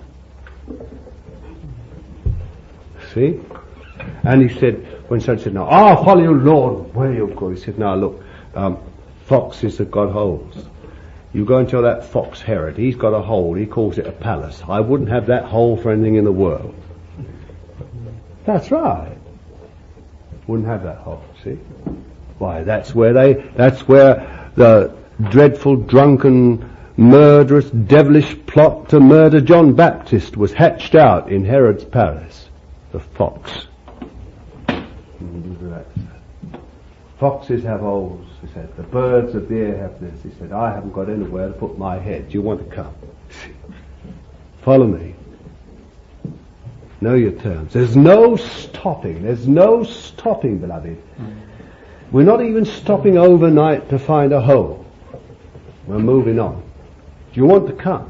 See? And he said, when someone said, no, I'll follow you, Lord, where you go? He said, now look, um, foxes have got holes. You go and tell that fox Herod, he's got a hole, he calls it a palace. I wouldn't have that hole for anything in the world. That's right. Wouldn't have that hole, see? Why, that's where they, that's where the dreadful, drunken, murderous, devilish plot to murder John Baptist was hatched out in Herod's palace. The fox. Foxes have holes, he said. The birds of the air have nests. He said, I haven't got anywhere to put my head. Do you want to come? Follow me. Know your terms. There's no stopping. There's no stopping, beloved. Mm. We're not even stopping overnight to find a hole. We're moving on. Do you want to come?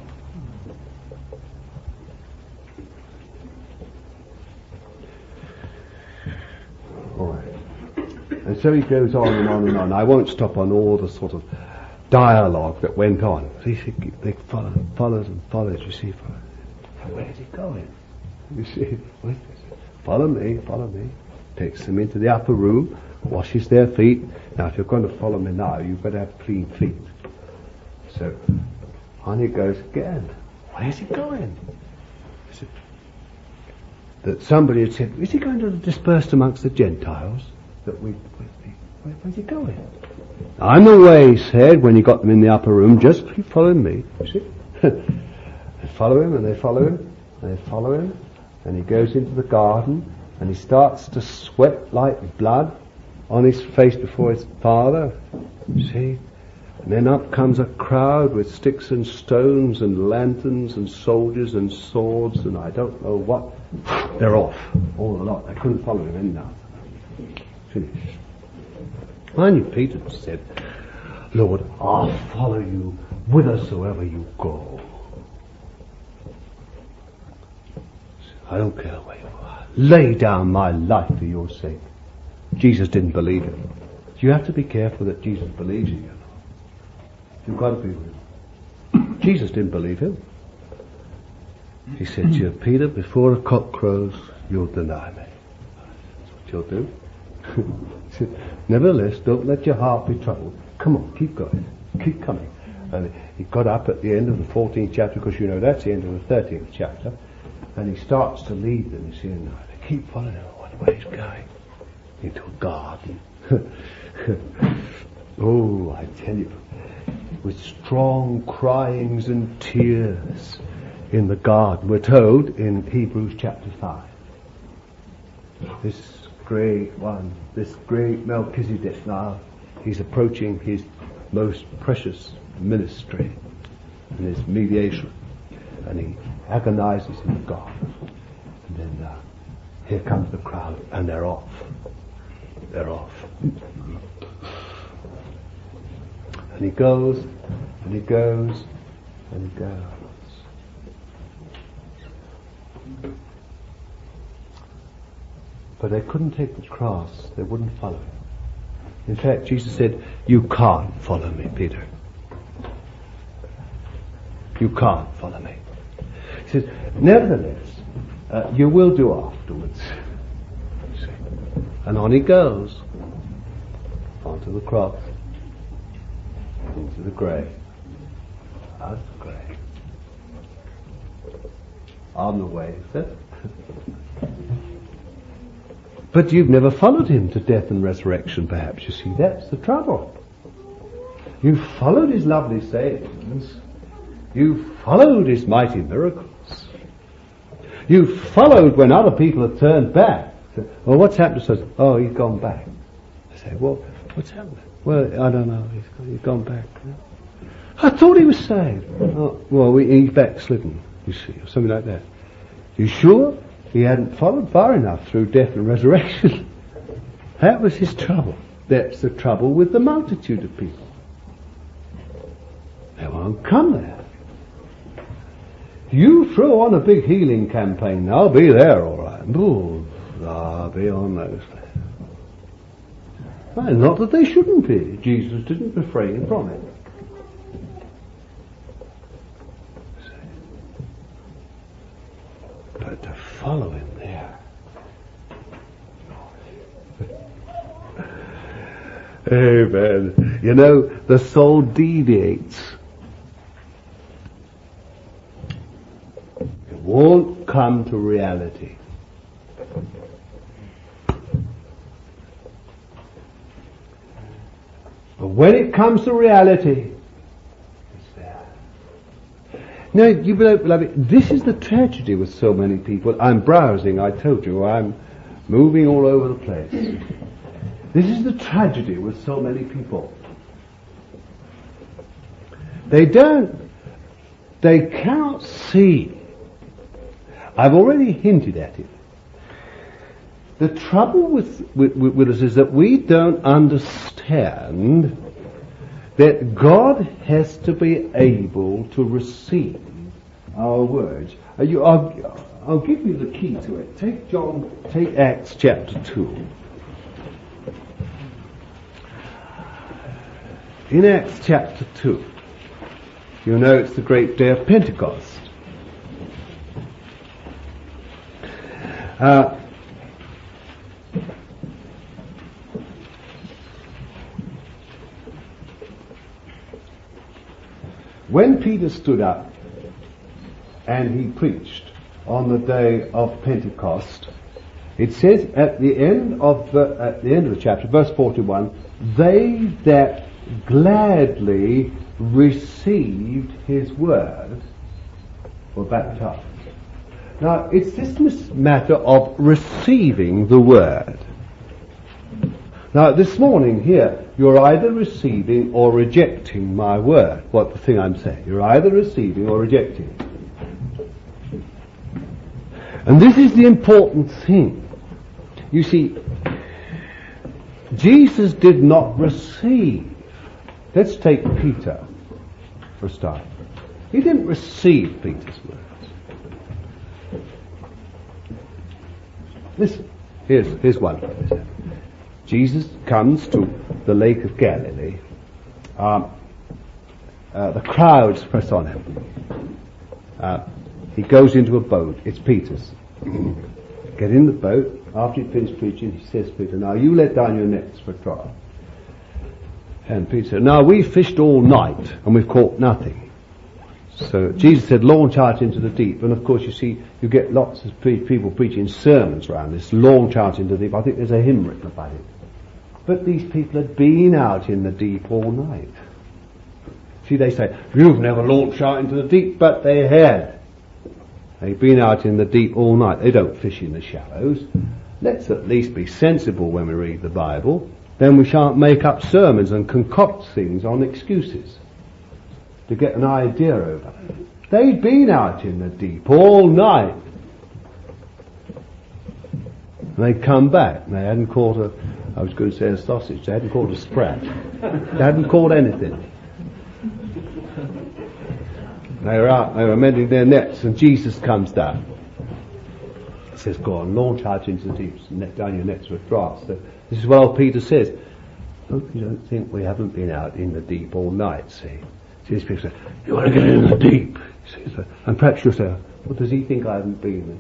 All right. And so he goes on and on and on. I won't stop on all the sort of dialogue that went on. He they followed, followed and followed, you see. Where's he going? You see, follow me, follow me. Takes them into the upper room, washes their feet. Now, if you're going to follow me now, you've got to have clean feet. So, on he goes again. Where's he going? Said, that somebody had said, is he going to disperse amongst the Gentiles? That we, where, where's he going? I'm the way, he said, when he got them in the upper room. Just keep following me. You see? They follow him, and they follow him, and they follow him. and he goes into the garden, and he starts to sweat like blood on his face before his father. You see? And then up comes a crowd with sticks and stones and lanterns and soldiers and swords and I don't know what. They're off. All a lot. I couldn't follow him in now. Finished. I knew Peter said, Lord, I'll follow you whithersoever you go. I don't care where you are. Lay down my life for your sake. Jesus didn't believe him. You have to be careful that Jesus believes in you. You've got to be with him. Jesus didn't believe him. He said to you, Peter, before the cock crows, you'll deny me. That's what you'll do. He said, nevertheless, don't let your heart be troubled. Come on, keep going. Keep coming. And he got up at the end of the fourteenth chapter, because you know that's the end of the thirteenth chapter, and he starts to lead them. You see, and they keep following him. I wonder where he's going. Into a garden. Oh, I tell you, with strong cryings and tears in the garden. We're told in Hebrews chapter five. This great one, this great Melchizedek now, he's approaching his most precious ministry and his mediation. And he agonizes in the garden. And then uh, here comes the crowd, and they're off. They're off. And he goes, and he goes, and he goes. But they couldn't take the cross. They wouldn't follow him. In fact, Jesus said, you can't follow me, Peter. You can't follow me. He says, nevertheless, uh, you will do afterwards. See? And on he goes. Onto the cross. Into the grave. Out of the grave. On the way, is it? But you've never followed him to death and resurrection, perhaps. You see, that's the trouble. You've followed his lovely sayings. You've followed his mighty miracles. You've followed when other people have turned back. Well, what's happened to us? Oh, he's gone back. I say, well, what's happened? Well, I don't know. He's, he's gone back. I thought he was saved. Oh, well, we, he's backslidden, you see, or something like that. You sure? He hadn't followed far enough through death and resurrection. That was his trouble. That's the trouble with the multitude of people. They won't come there. You throw on a big healing campaign, I'll be there all right. Ooh, I'll be on those there. Well, not that they shouldn't be. Jesus didn't refrain from it. But to follow him there. Amen. You know, the soul deviates. It won't come to reality. But when it comes to reality, it's there. Now, you beloved, this is the tragedy with so many people. I'm browsing, I told you, I'm moving all over the place. This is the tragedy with so many people. They don't, they cannot see. I've already hinted at it. The trouble with, with, with us is that we don't understand that God has to be able to receive our words. Are you, I'll, I'll give you the key to it. Take John, take Acts chapter two. In Acts chapter two, you know it's the great day of Pentecost. Uh, when Peter stood up and he preached on the day of Pentecost, it says at the end of the, at the end of the chapter, verse forty-one, they that gladly received his word were baptized. Now, it's this matter of receiving the word. Now, this morning here, you're either receiving or rejecting my word. What the thing I'm saying. You're either receiving or rejecting it. And this is the important thing. You see, Jesus did not receive. Let's take Peter for a start. He didn't receive Peter's words. Listen, here's, here's one. Jesus comes to the Lake of Galilee. Um, uh, the crowds press on him. Uh, he goes into a boat. It's Peter's. Get in the boat. After he finished preaching, he says to Peter, now you let down your nets for trial. And Peter said, now we fished all night and we've caught nothing. So Jesus said, launch out into the deep. And of course, you see, you get lots of pre- people preaching sermons around this, launch out into the deep. I think there's a hymn written about it. But these people had been out in the deep all night. See, they say, you've never launched out into the deep, but they had. They've been out in the deep all night. They don't fish in the shallows. Let's at least be sensible when we read the Bible. Then we shan't make up sermons and concoct things on excuses to get an idea over. They'd been out in the deep all night. And they'd come back. They hadn't caught a, I was going to say a sausage, they hadn't caught a sprat. They hadn't caught anything. They were out, they were mending their nets, and Jesus comes down. He says, go on, launch out into the deep, net down your nets with draughts. So this is what old Peter says. Hope you don't think we haven't been out in the deep all night, see. See, these people say, you want to get in the deep. See, so, and perhaps you'll say, well, does he think I haven't been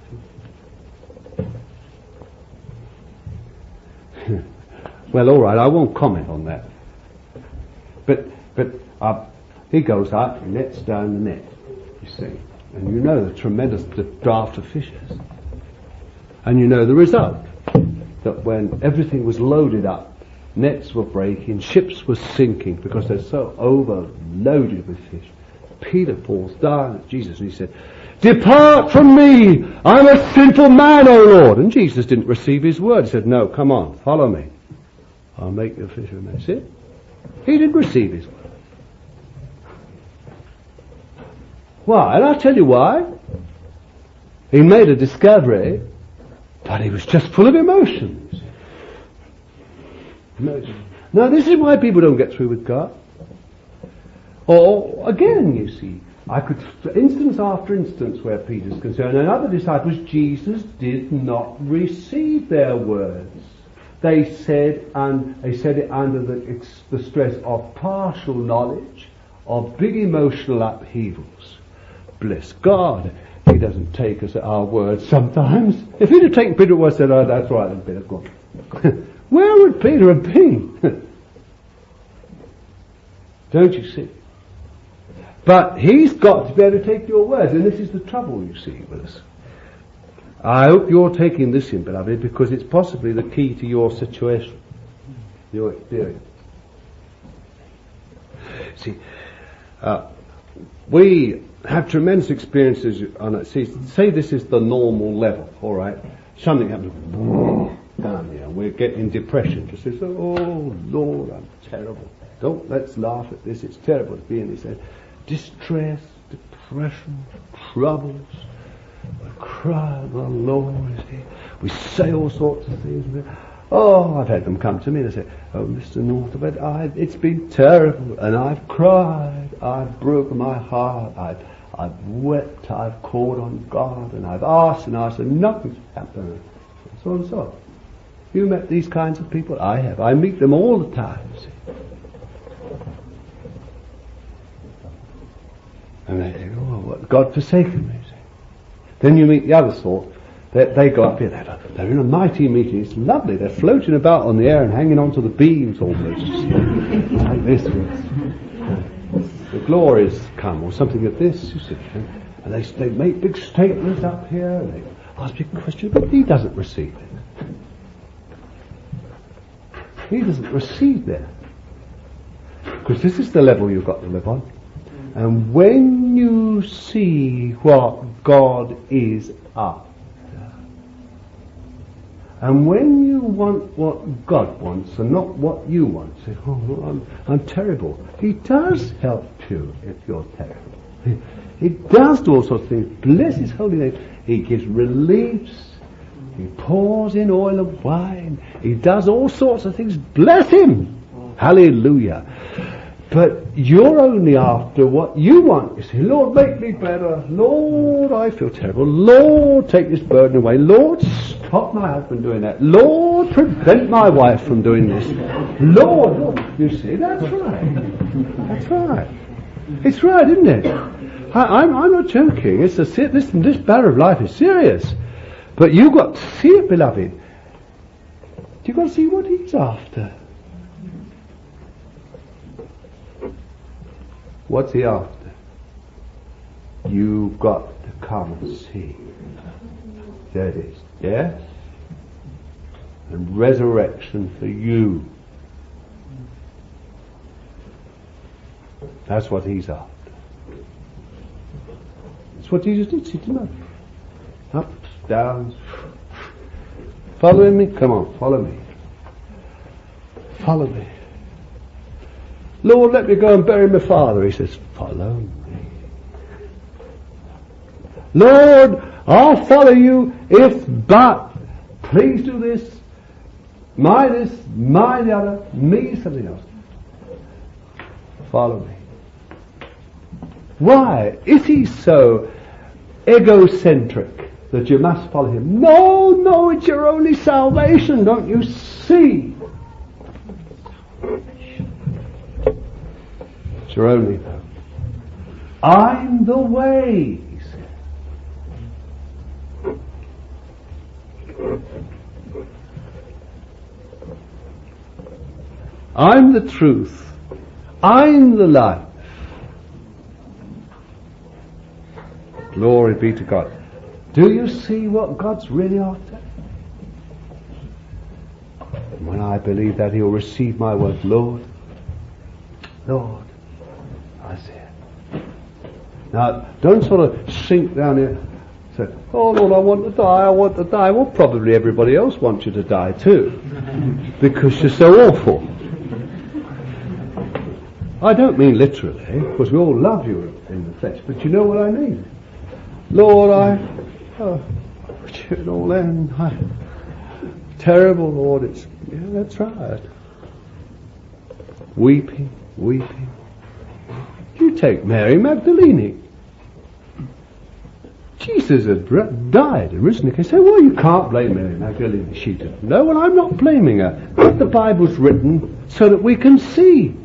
there? Well, all right, I won't comment on that. But, but, uh, he goes out and lets down the net, you see. And you know the tremendous draft of fishes. And you know the result. That when everything was loaded up, nets were breaking, ships were sinking because they're so overloaded with fish. Peter falls down at Jesus and he said, depart from me, I'm a sinful man, O Lord. And Jesus didn't receive his word. He said, no, come on, follow me. I'll make you a fisherman. That's it. He didn't receive his word. Why? And I'll tell you why. He made a discovery, but he was just full of emotions. Emotions. Now this is why people don't get through with God. Or, again, you see, I could, instance after instance where Peter's concerned, and other disciples, Jesus did not receive their words. They said, and they said it under the, the stress of partial knowledge, of big emotional upheavals. Bless God, he doesn't take us at our words sometimes. If he'd have taken Peter at word and said, oh, that's right, then Peter, go on. Where would Peter have been? Don't you see? But he's got to be able to take your words, and this is the trouble, you see, with us. I hope you're taking this in, beloved, because it's possibly the key to your situation, your experience. See, uh, we have tremendous experiences on it. See, say this is the normal level, all right? Something happens down here, and we're getting depression. Just say, oh Lord, I'm terrible. Don't let's laugh at this. It's terrible to be in this. Distress, depression, troubles. We cry, the Lord is here. We say all sorts of things. Oh, I've had them come to me and they say, oh, Mister Northwood, I, it's been terrible, and I've cried, I've broken my heart, I've, I've wept, I've called on God, and I've asked and asked, and nothing's happened. So and so. You met these kinds of people? I have. I meet them all the time, see. And they think, oh, what, God forsaken me, see. Then you meet the other sort. They, they go up here, they're, they're in a mighty meeting, it's lovely, they're floating about on the air and hanging onto the beams almost, like this. The glories come, or something like this, you see. And they, they make big statements up here, and they ask big questions, but he doesn't receive it. He doesn't receive that. Because this is the level you've got to live on. And when you see what God is after, and when you want what God wants and not what you want, say, oh, I'm, I'm terrible. He does help you if you're terrible. He, he does do all sorts of things. Bless His holy name. He gives reliefs. He pours in oil and wine. He does all sorts of things. Bless Him. Hallelujah. But you're only after what you want. You say, Lord, make me better. Lord, I feel terrible. Lord, take this burden away. Lord, stop my husband doing that. Lord, prevent my wife from doing this. Lord, Lord. You see, that's right. That's right. It's right, isn't it? I, I'm, I'm not joking. It's a, listen, this battle of life is serious. But you've got to see it, beloved. You've got to see what He's after. What's He after? You've got to come and see. There it is. Death and resurrection for you. That's what He's after. That's what Jesus did. See, didn't I? Up, down. Following me? Come on, follow me. Follow me. Lord, let me go and bury my father. He says, follow me. Lord, I'll follow you if but please do this, my this, my the other, me something else. Follow me. Why? Is He so egocentric that you must follow Him? No, no, it's your only salvation, don't you see? It's your only though. I'm the way, He said. I'm the truth. I'm the life. Glory be to God. Do you see what God's really after? And when I believe that, He'll receive my word. Lord, Lord, I see it. Now, don't sort of sink down here and say, oh Lord, I want to die, I want to die. Well, probably everybody else wants you to die too, because you're so awful. I don't mean literally, because we all love you in the flesh, but you know what I mean. Lord, I, oh, put you in all in. I, terrible, Lord, it's, yeah, that's right. Weeping, weeping. You take Mary Magdalene. Jesus had died and risen again. Say, well, you can't blame Mary Magdalene. She didn't know. Well, I'm not blaming her. But the Bible's written so that we can see.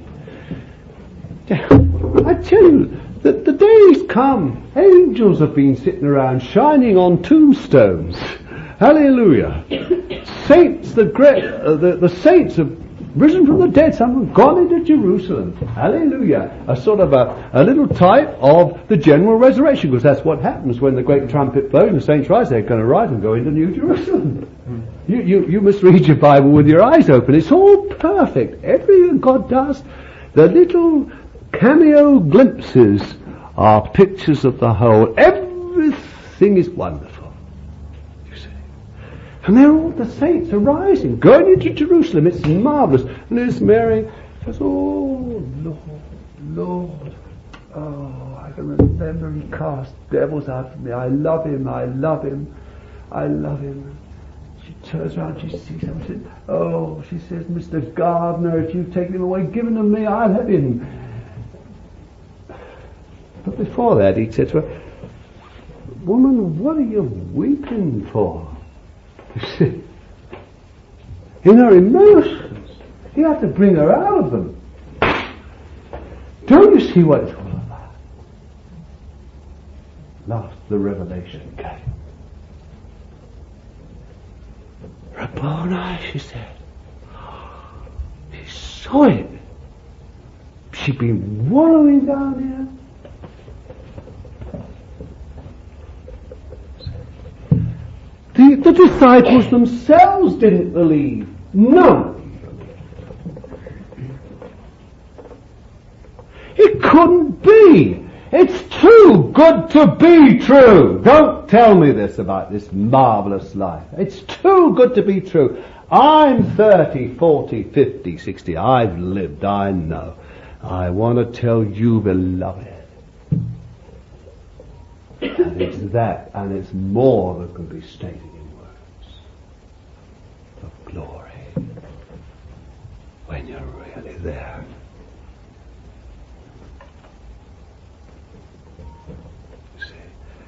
I tell you, that the days come, angels have been sitting around shining on tombstones. Hallelujah. Saints, the great, uh, the, the saints have risen from the dead. Some have gone into Jerusalem. Hallelujah. A sort of a, a little type of the general resurrection, because that's what happens when the great trumpet blows and the saints rise. They're going to rise and go into New Jerusalem. You, you, you must read your Bible with your eyes open. It's all perfect. Everything God does, the little cameo glimpses are pictures of the whole. Everything is wonderful, you see. And they're all, the saints are rising, going into Jerusalem. It's marvellous. And there's Mary says, oh, Lord, Lord, oh, I can remember He cast devils out of me. I love Him, I love Him, I love Him. She turns around, she sees him, she says, oh, she says, Mister Gardner, if you take Him away, give Him to me, I'll have Him. But before that, he said to her, woman, what are you weeping for? You see, in her emotions, he had to bring her out of them. Don't you see what it's all about? Last, the revelation came. Rabboni, she said. She saw it. She'd been wallowing down here. The, the disciples themselves didn't believe. None. It couldn't be. me. It's too good to be true. Don't tell me this about this marvelous life. It's too good to be true. I'm thirty, forty, fifty, sixty. I've lived, I know. I want to tell you, beloved. And it's that, and it's more that can be stated in words. Of glory. When you're really there. You see.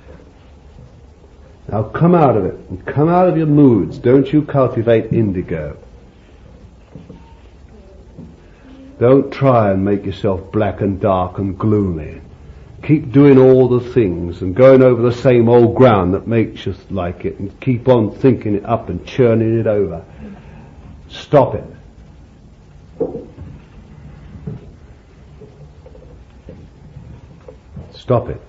Now come out of it, and come out of your moods. Don't you cultivate indigo. Don't try and make yourself black and dark and gloomy. Keep doing all the things and going over the same old ground that makes you like it, and keep on thinking it up and churning it over. Stop it. Stop it.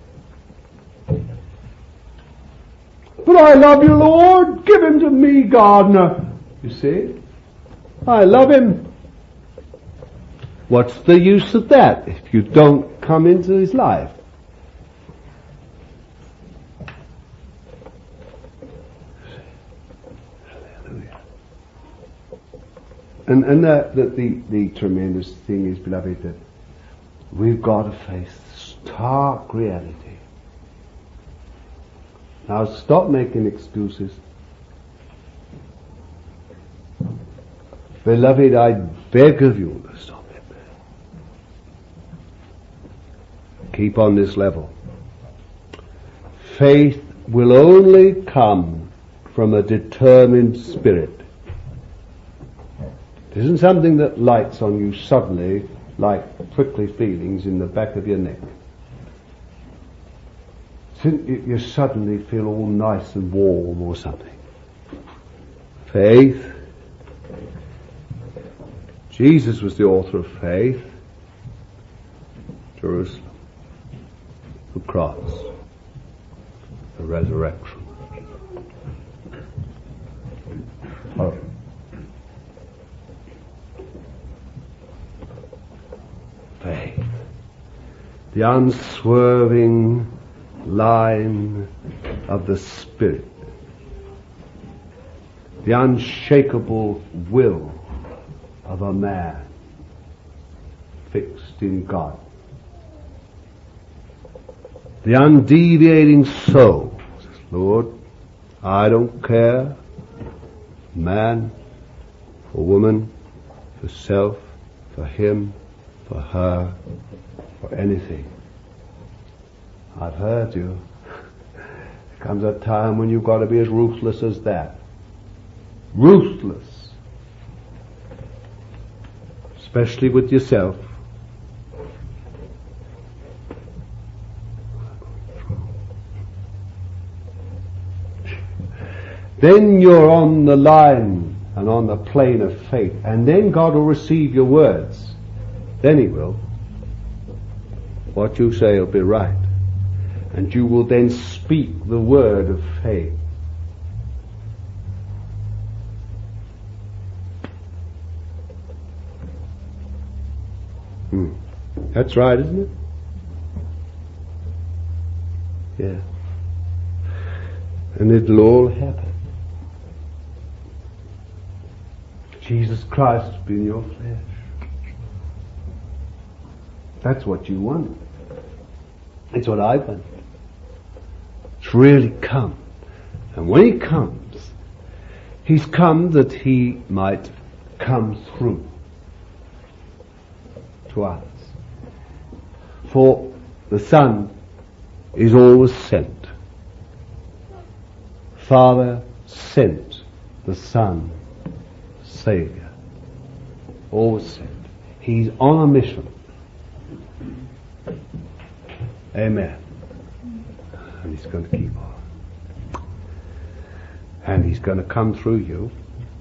But I love you, Lord. Give him to me, gardener. You see? I love him. What's the use of that if you don't come into his life? Hallelujah. And, and that, that the, the tremendous thing is, beloved, that we've got to face stark reality. Now stop making excuses. Beloved, I beg of you to stop it. Keep on this level. Faith will only come from a determined spirit. It isn't something that lights on you suddenly like prickly feelings in the back of your neck. You suddenly feel all nice and warm or something. Faith. Jesus was the author of faith. Jerusalem. The cross. The resurrection. Hope. Faith. The unswerving line of the Spirit. The unshakable will of a man fixed in God. The undeviating soul says, Lord, I don't care, man, for woman, for self, for him, for her, for anything. I've heard you. There comes a time when you've got to be as ruthless as that. Ruthless. Especially with yourself. Then you're on the line and on the plane of faith. And then God will receive your words. Then he will. What you say will be right. And you will then speak the word of faith. Hmm. That's right, isn't it? Yeah. And it'll all happen. Jesus Christ will be in your flesh. That's what you want. It's what I want. It's really come. And when he comes, he's come that he might come through to us. For the Son is always sent. Father sent the Son, Savior. Always sent. He's on a mission. Amen. And he's going to keep on. And he's going to come through you.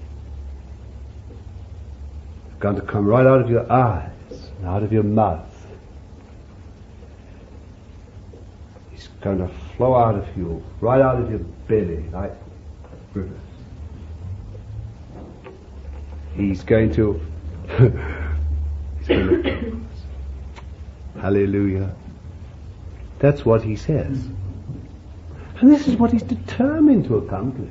He's going to come right out of your eyes and out of your mouth. He's going to flow out of you, right out of your belly, like rivers. He's going to... he's going to Hallelujah. That's what he says. And this is what he's determined to accomplish.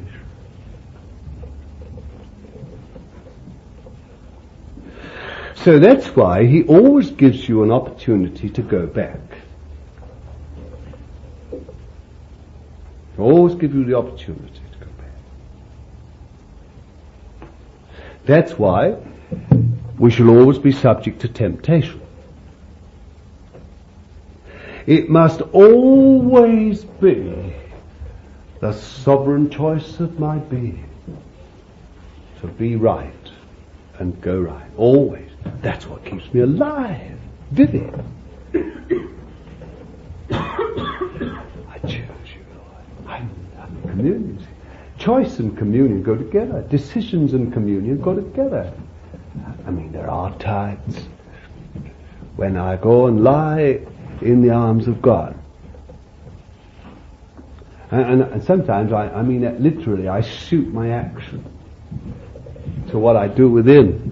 So that's why he always gives you an opportunity to go back. He always gives you the opportunity to go back. That's why we shall always be subject to temptation. It must always be the sovereign choice of my being to be right and go right. Always. That's what keeps me alive, vivid. I choose you, Lord. I'm, I'm communion. Choice and communion go together. Decisions and communion go together. I mean, there are times when I go and lie in the arms of God. And, and, and sometimes, I, I mean that literally, I suit my action to what I do within.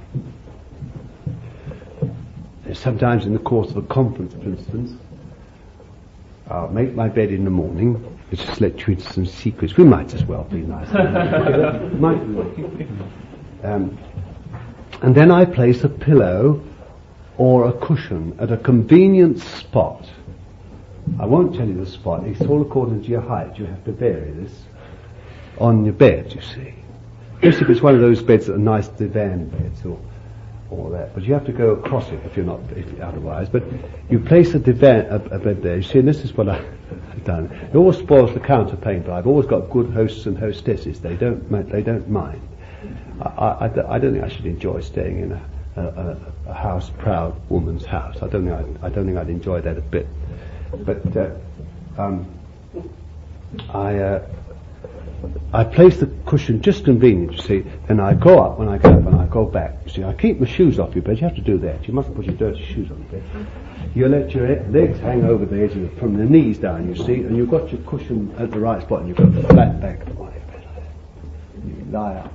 Sometimes in the course of a conference, for instance, I'll make my bed in the morning. Let's just let you into some secrets. We might as well be nice. Might we? Um, and then I place a pillow or a cushion at a convenient spot. I won't tell you the spot. It's all according to your height. You have to vary this on your bed, you see. Just if it's one of those beds that are nice divan beds or all that, but you have to go across it if you're not, if otherwise. But you place a divan, a, a bed there. You see, and this is what I've done. It always spoils the counterpane, but I've always got good hosts and hostesses. They don't, they don't mind. I, I, I don't think I should enjoy staying in a, a, a house proud woman's house. I don't think I'd, I don't think I'd enjoy that a bit. But uh, um, I. Uh, I place the cushion just convenient, you see, and I go up when I get up and I go back. You see, I keep my shoes off your bed. You have to do that. You mustn't put your dirty shoes on the bed. You let your legs hang over the edge of it from the knees down, you see, and you've got your cushion at the right spot and you've got the flat back on your bed. You lie up.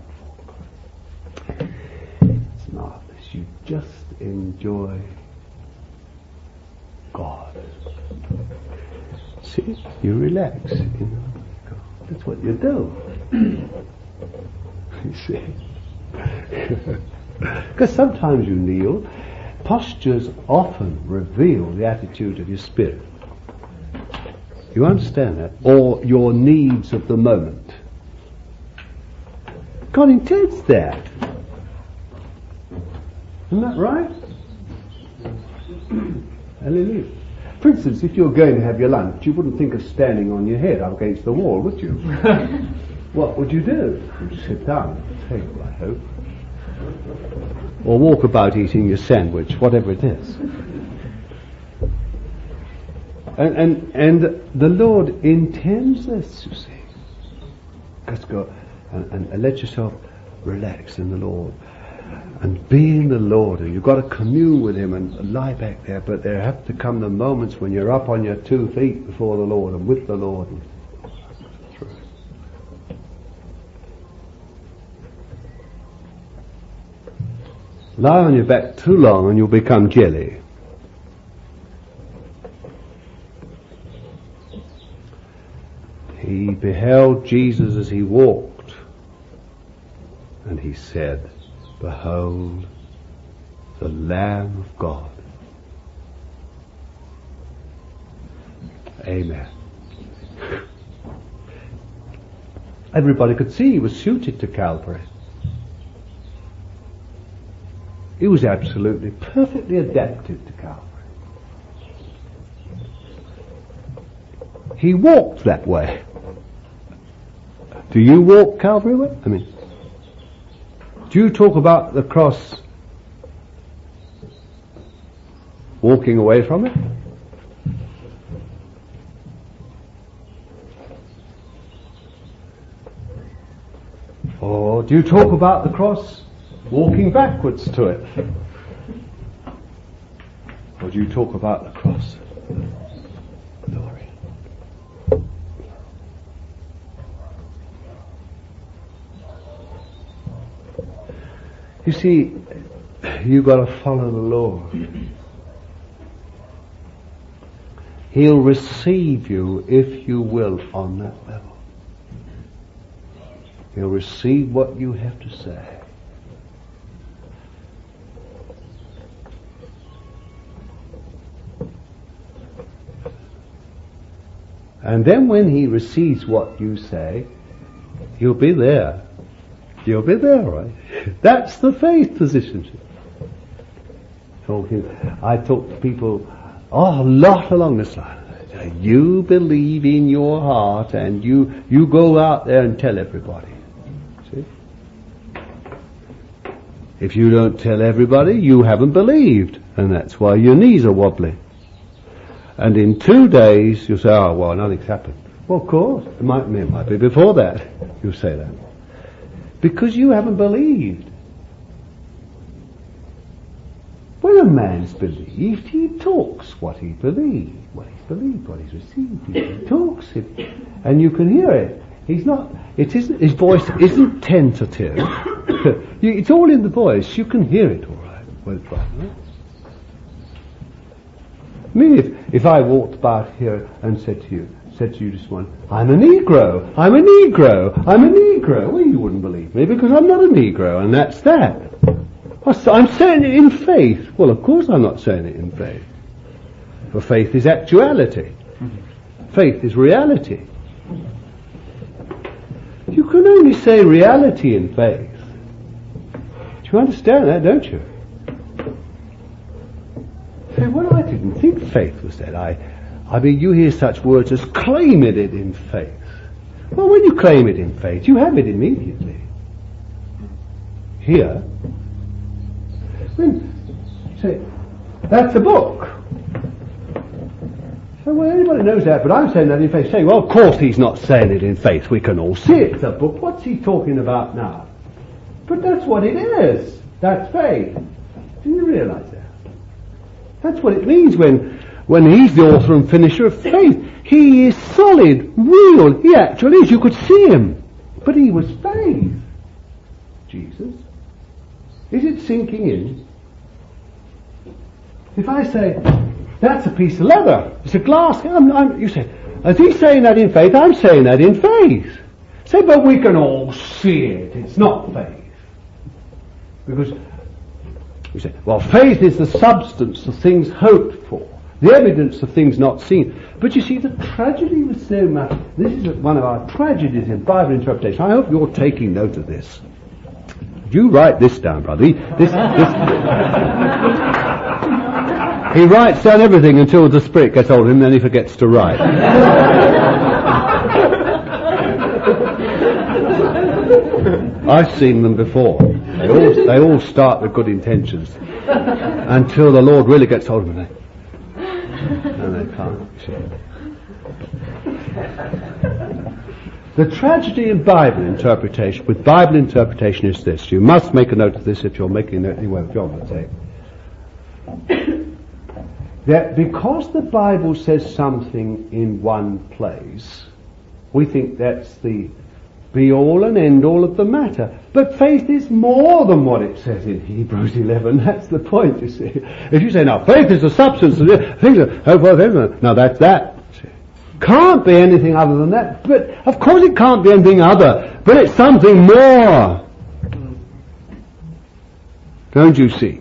It's marvelous. You just enjoy God. See, you relax, you know. That's what you do. You see. Because sometimes you kneel. Postures often reveal the attitude of your spirit. You understand that? Or your needs of the moment. God intends that. Isn't that right? Hallelujah. For instance, if you're going to have your lunch, you wouldn't think of standing on your head up against the wall, would you? What would you do? You'd sit down at the table, I hope. Or walk about eating your sandwich, whatever it is. And, and, and the Lord intends this, you see. Just go and, and, and let yourself relax in the Lord. And be in the Lord, and you've got to commune with Him and lie back there, but there have to come the moments when you're up on your two feet before the Lord and with the Lord. And lie on your back too long and you'll become jelly. He beheld Jesus as He walked, and He said, "Behold, the Lamb of God." Amen. Everybody could see He was suited to Calvary. He was absolutely, perfectly adapted to Calvary. He walked that way. Do you walk Calvary way? I mean, do you talk about the cross walking away from it? Or do you talk about the cross walking backwards to it? Or do you talk about the cross? Glory. You see, you've got to follow the Lord. He'll receive you, if you will, on that level. He'll receive what you have to say. And then when he receives what you say, you'll be there. You'll be there, right? That's the faith position. Talking, I talk to people oh, a lot along this line. You believe in your heart and you, you go out there and tell everybody. See? If you don't tell everybody, you haven't believed. And that's why your knees are wobbly. And in two days, you'll say, oh, well, nothing's happened. Well, of course. It might, it might be before that. You'll say that. Because you haven't believed. When a man's believed, he talks what he believed. What he's believed, what he's received. He talks it. And you can hear it. He's not, it isn't, his voice isn't tentative. It's all in the voice. You can hear it all right. Well, it's right, right? I mean, if, if I walked about here and said to you, said to you this morning, I'm a Negro, I'm a Negro, I'm a Negro, well, you wouldn't believe me because I'm not a Negro, and that's that. I'm saying it in faith. Well, of course I'm not saying it in faith. For faith is actuality. Faith is reality. You can only say reality in faith. Do you understand that, don't you? Say, well, I didn't think faith was that. I, I mean, you hear such words as claiming it in faith. Well, when you claim it in faith, you have it immediately. Here, when, say, that's a book. So, well, anybody knows that, but I'm saying that in faith. Say, well, of course he's not saying it in faith. We can all see it. It's a book. What's he talking about now? But that's what it is. That's faith. Do you realize that? That's what it means when, when he's the author and finisher of faith. He is solid, real. He actually is. You could see him. But he was faith. Jesus. Is it sinking in? If I say, that's a piece of leather, it's a glass, I'm, I'm, you say, is he saying that in faith? I'm saying that in faith. Say, but we can all see it. It's not faith. Because you say, well, faith is the substance of things hoped for, the evidence of things not seen. But you see, the tragedy was so much, this is one of our tragedies in Bible interpretation. I hope you're taking note of this. You write this down, brother. He, this, this, he writes down everything until the Spirit gets hold of him, then he forgets to write. I've seen them before. They all, they all start with good intentions until the Lord really gets hold of them. And they can't. The tragedy in Bible interpretation, with Bible interpretation, is this. You must make a note of this if you're making a note anyway, if you're on the tape. That because the Bible says something in one place, we think that's the be-all and end-all of the matter. But faith is more than what it says in Hebrews eleven. That's the point, you see. If you say, now, faith is the substance of it, things are, oh, well, now that's that. Can't be anything other than that. But, of course it can't be anything other. But it's something more. Don't you see?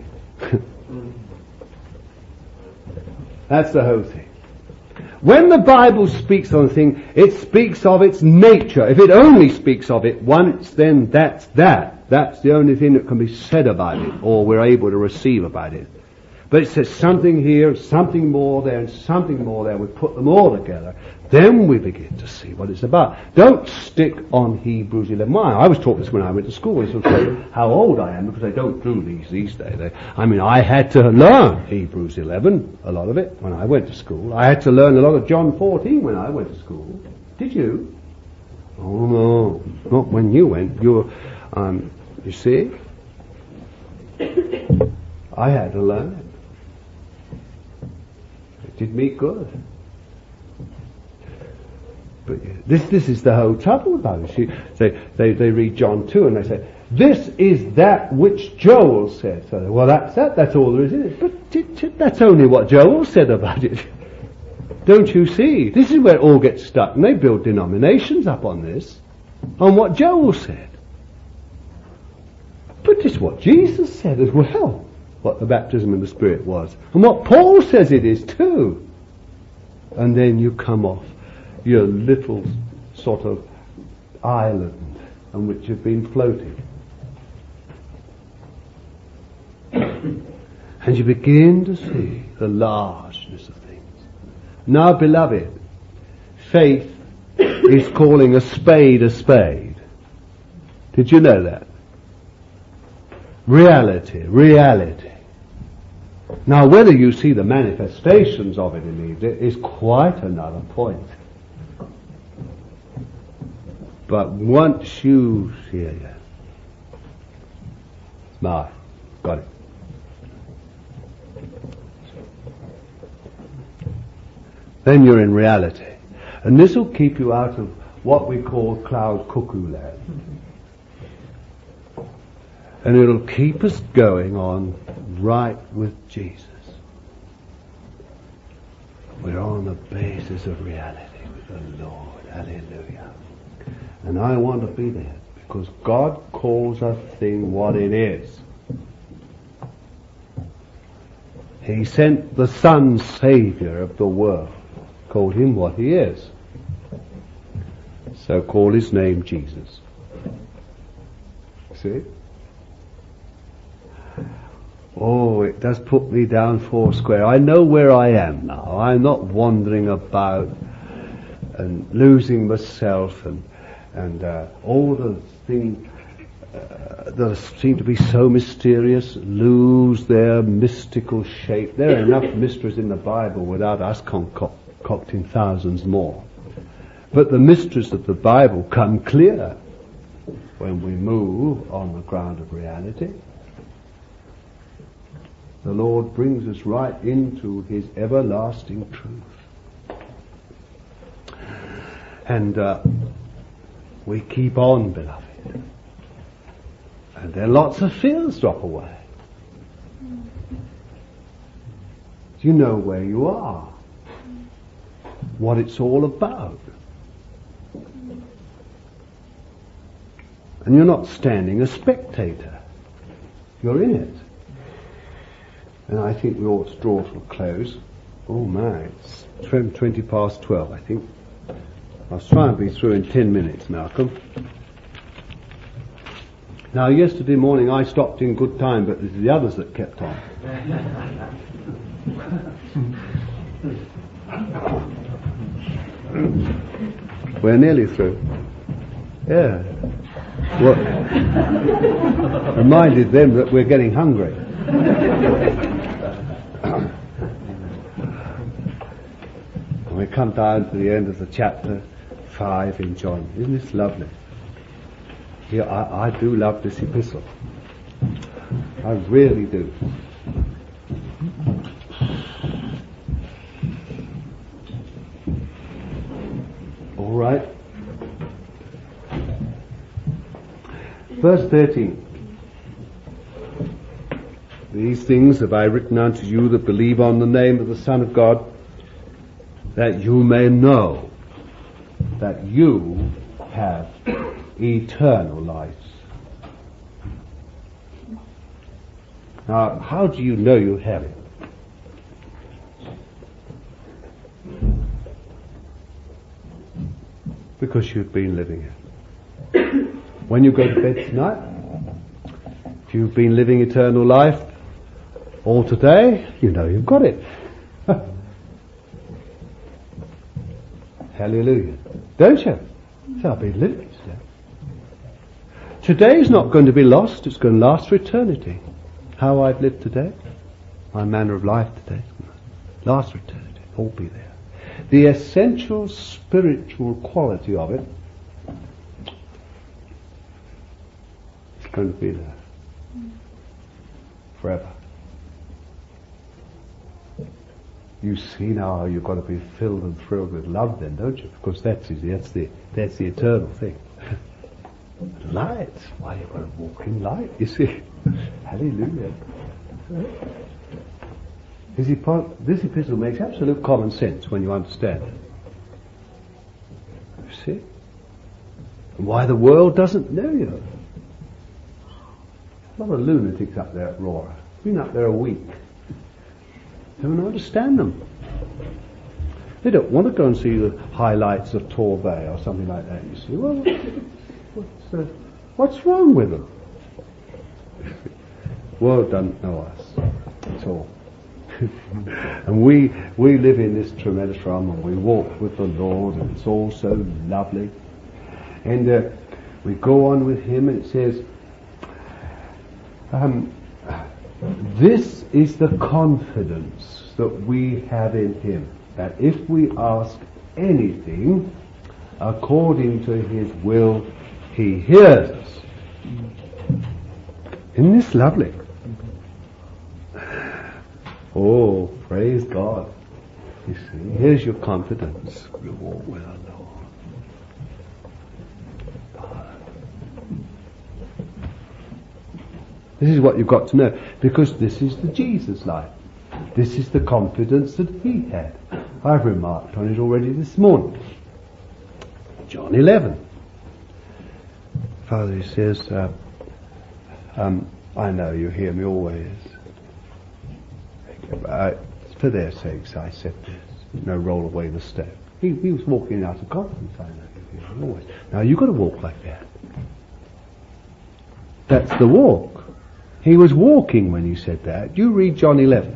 That's the whole thing. When the Bible speaks on a thing, it speaks of its nature. If it only speaks of it once, then that's that. That's the only thing that can be said about it, or we're able to receive about it. But it says something here, something more there, and something more there. We put them all together. Then we begin to see what it's about. Don't stick on Hebrews eleven. Well, I was taught this when I went to school. This will say how old I am, because they don't do these these days. They, I mean, I had to learn Hebrews eleven, a lot of it, when I went to school. I had to learn a lot of John fourteen when I went to school. Did you? Oh, no. Not when you went. You were, um, you see? I had to learn it. It did me good. But this this is the whole trouble about it. You, they, they, they read John two and they say, this is that which Joel said. So, well, that's that. That's all there is in it. But it, it, that's only what Joel said about it. Don't you see? This is where it all gets stuck, and they build denominations up on this, on what Joel said. But it's what Jesus said as well, what the baptism in the Spirit was, and what Paul says it is too. And then you come off your little sort of island on which you've been floating. And you begin to see the largeness of things. Now, beloved, faith is calling a spade a spade. Did you know that? Reality, reality. Now, whether you see the manifestations of it in it is quite another point. But once you see it, my, got it. Then you're in reality. And this will keep you out of what we call cloud cuckoo land. And it'll keep us going on right with Jesus. We're on the basis of reality with the Lord. Hallelujah. And I want to be there because God calls a thing what it is. He sent the Son Savior of the world. Called him what he is. So call his name Jesus. See? Oh, it does put me down four square. I know where I am now. I'm not wandering about and losing myself and and uh, all the things uh, that seem to be so mysterious lose their mystical shape. There are enough mysteries in the Bible without us concoct concocting thousands more. But the mysteries of the Bible come clear when we move on the ground of reality. The Lord brings us right into his everlasting truth. And uh, we keep on, beloved. And then lots of fears drop away. You know where you are. What it's all about. And you're not standing a spectator. You're in it. And I think we ought to draw to a close. Oh my, it's twenty past twelve, I think. I was trying to be through in ten minutes, Malcolm. Now, yesterday morning I stopped in good time, but it's the others that kept on. We're nearly through. Yeah. Well, reminded them that we're getting hungry. And we come down to the end of the chapter five in John. Isn't this lovely? Yeah, I, I do love this epistle. I really do. All right. Verse thirteen. These things have I written unto you that believe on the name of the Son of God, that you may know that you have eternal life. Now, how do you know you have it? Because you've been living it. When you go to bed tonight, if you've been living eternal life all today, you know you've got it. Hallelujah. Don't you? So I've been living it today. Today's not going to be lost, it's going to last for eternity. How I've lived today, my manner of life today, last for eternity, all be there. The essential spiritual quality of it is going to be there forever. You see now how you've got to be filled and thrilled with love then, don't you? Because that's the, that's the, that's the eternal thing. Light. Why, you've got to walk in light, you see. Hallelujah. His epo- this epistle makes absolute common sense when you understand it. You see? And why the world doesn't know you. A lot of lunatics up there at Roar. Been up there a week. Don't understand them. They don't want to go and see the highlights of Torbay or something like that, you see. Well, what's, uh, what's wrong with them? World doesn't know us at all. And we we live in this tremendous realm, and we walk with the Lord, and it's all so lovely. And uh, we go on with Him, and it says, um, this is the confidence that we have in Him, that if we ask anything according to His will, He hears us. Isn't this lovely? Oh, praise God. You see, here's your confidence. You walk with our Lord. This is what you've got to know, because this is the Jesus life. This is the confidence that He had. I've remarked on it already this morning. John eleven. Father, He says, uh, um, I know you hear me always. I, for their sakes I said this. No, roll away the step. He, he was walking out of confidence, I know you hear me always. Now you've got to walk like that. That's the walk. He was walking when He said that. You read John eleven.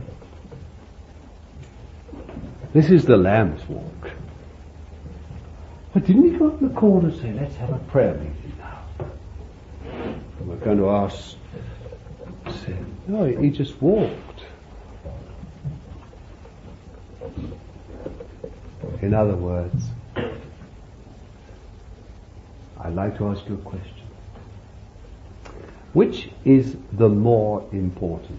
This is the Lamb's walk. But didn't He go up in the corner and say, let's have a prayer meeting now? And we're going to ask. No, He just walked. In other words, I'd like to ask you a question. Which is the more important?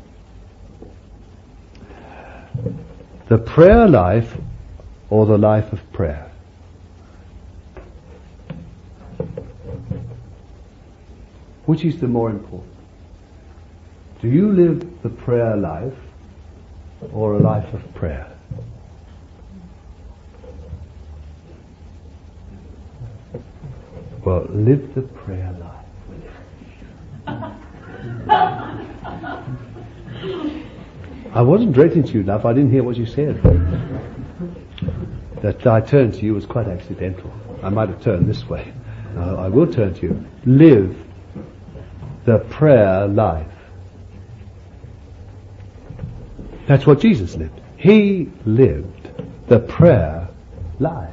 The prayer life or the life of prayer? Which is the more important? Do you live the prayer life or a life of prayer? Well, live the prayer life. I wasn't directing to you, love. I didn't hear what you said. That I turned to you was quite accidental. I might have turned this way. Uh, I will turn to you. Live the prayer life. That's what Jesus lived. He lived the prayer life.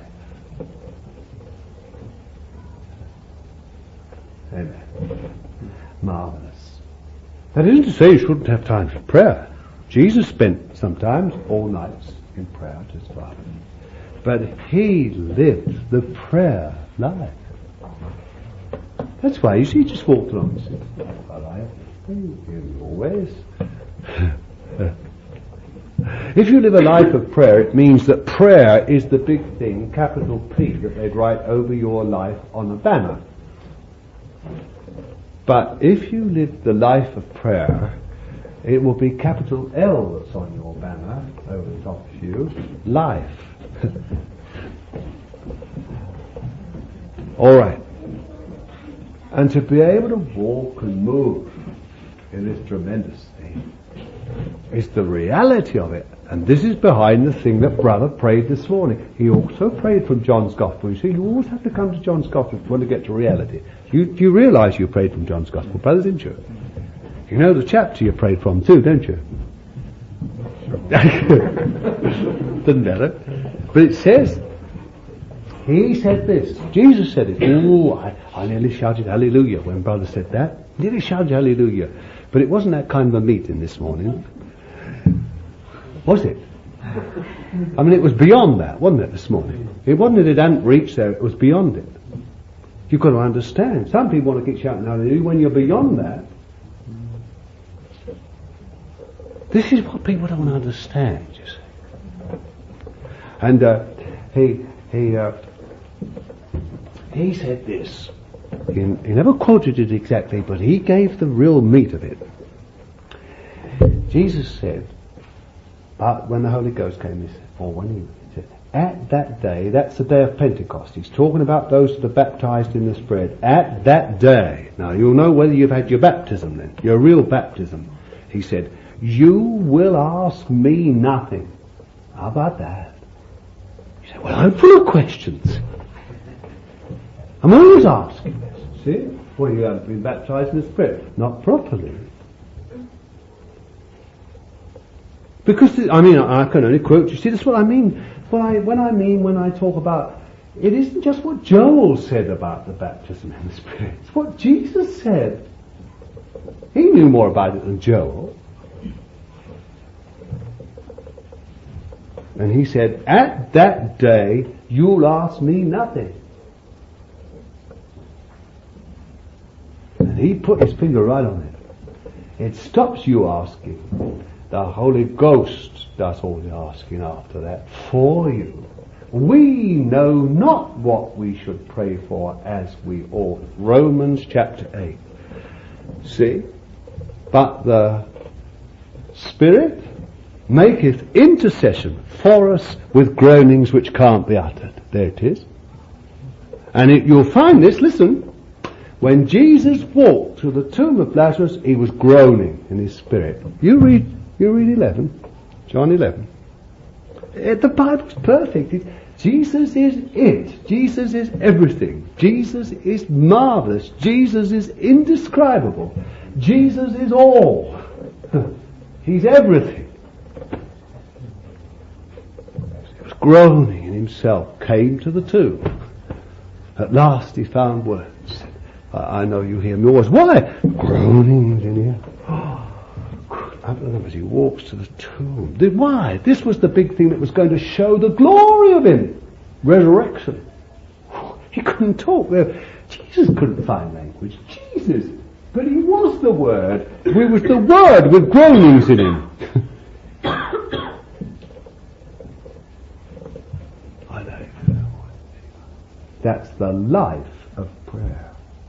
Amen. Marvelous. That isn't to say you shouldn't have time for prayer. Jesus spent sometimes all nights in prayer to His Father. But He lived the prayer life. That's why you see, He just walked along and said, well, I thank you always. If you live a life of prayer, it means that prayer is the big thing, capital P, that they'd write over your life on a banner. But if you live the life of prayer, it will be capital L that's on your banner over the top of you, life. All right. And to be able to walk and move in this tremendous thing is the reality of it. And this is behind the thing that Brother prayed this morning. He also prayed from John's Gospel. You see, you always have to come to John's Gospel when you get to reality. You, you realise you prayed from John's Gospel, brother, didn't you? You know the chapter you prayed from too, don't you? Doesn't matter. But it says, He said this. Jesus said it. Ooh, I, I nearly shouted hallelujah when Brother said that. Nearly shouted hallelujah. But it wasn't that kind of a meeting this morning. Was it? I mean, it was beyond that, wasn't it, this morning? It wasn't that it hadn't reached there, it was beyond it. You've got to understand. Some people want to keep shouting hallelujah when you're beyond that. This is what people don't understand, you see. And uh, he he uh, he said this. He, he never quoted it exactly, but he gave the real meat of it. Jesus said, But when the Holy Ghost came, he said, or when he, he said, at that day, that's the day of Pentecost. He's talking about those that are baptized in the Spirit. At that day, now you'll know whether you've had your baptism then, your real baptism. He said, you will ask me nothing. How about that? You say, well, I'm full of questions. I'm always asking this. See? Well, you haven't been baptized in the Spirit. Not properly. Because, I mean, I can only quote you. See, that's what I mean. When I, when I mean, when I talk about, it isn't just what Joel said about the baptism in the Spirit. It's what Jesus said. He knew more about it than Joel. And he said, at that day, you'll ask me nothing. And he put his finger right on it. It stops you asking. The Holy Ghost does all the asking after that for you. We know not what we should pray for as we ought. Romans chapter eight. See? But the Spirit maketh intercession for us with groanings which can't be uttered. There it is. And it, you'll find this, listen, when Jesus walked to the tomb of Lazarus, he was groaning in his spirit. You read, you read eleven, John eleven. It, the Bible's perfect. It, Jesus is it. Jesus is everything. Jesus is marvelous. Jesus is indescribable. Jesus is all. He's everything. He was groaning in himself, came to the tomb. At last he found words. I, I know you hear me always. Why? Groaning in here. As he walks to the tomb. Why? This was the big thing that was going to show the glory of him. Resurrection. He couldn't talk. Jesus couldn't find language. Jesus. But he was the Word. He was the Word with groanings in him. I know. That's the life of prayer.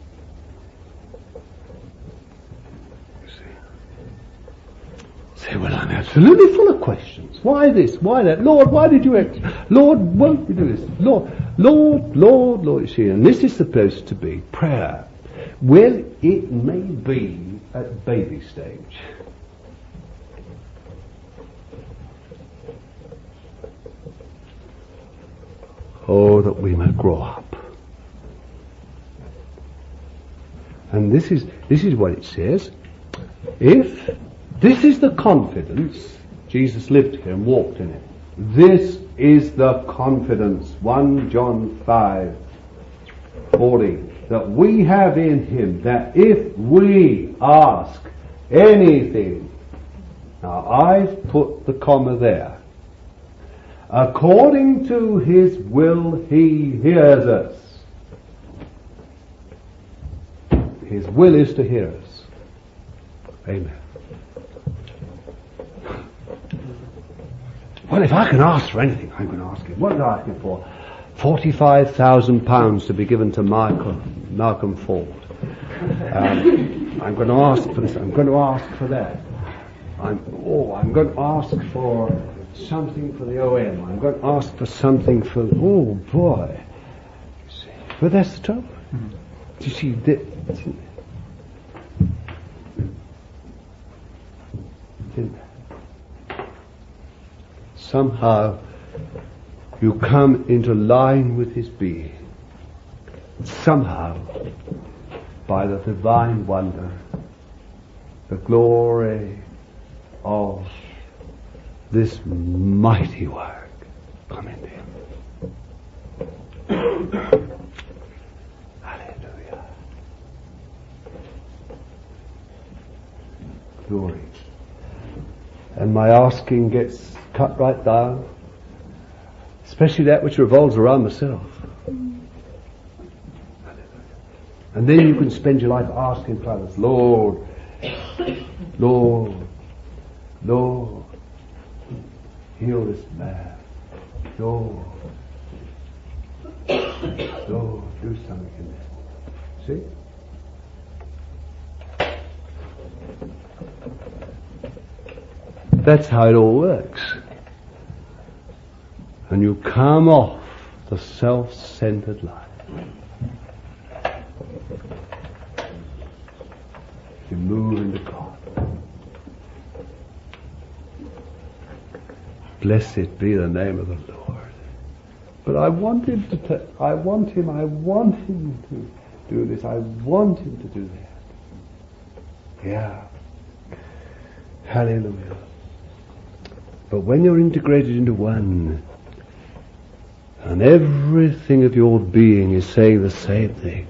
Say, well, I'm absolutely full of questions. Why this? Why that? Lord, why did you act? Lord, won't we do this? Lord, Lord, Lord, Lord, you see, and this is supposed to be prayer. Well, it may be at baby stage. Oh, that we may grow up. And this is, this is what it says. If this is the confidence, Jesus lived here and walked in it. This is the confidence, First John five forty, that we have in him, that if we ask anything, now I've put the comma there, according to his will he hears us. His will is to hear us. Amen. Well, if I can ask for anything, I'm going to ask him. What am I asking for? Forty-five thousand pounds to be given to Michael, Malcolm Ford. Um, I'm going to ask for this. I'm going to ask for that. I'm, oh, I'm going to ask for something for the O M. I'm going to ask for something for. Oh boy! But that's the trouble. Mm-hmm. Do you see that? Somehow you come into line with his being. Somehow, by the divine wonder, the glory of this mighty work come into him. Hallelujah. Glory. And my asking gets cut right down, especially that which revolves around myself. And then you can spend your life asking for others, Lord, Lord, Lord, heal this man. Lord, Lord, do something in this. See? That's how it all works. And you come off the self-centered life. You move into God. Blessed be the name of the Lord. But I want him to, t- I want him, I want him to do this, I want him to do that. Yeah. Hallelujah. But when you're integrated into one, and everything of your being is saying the same thing,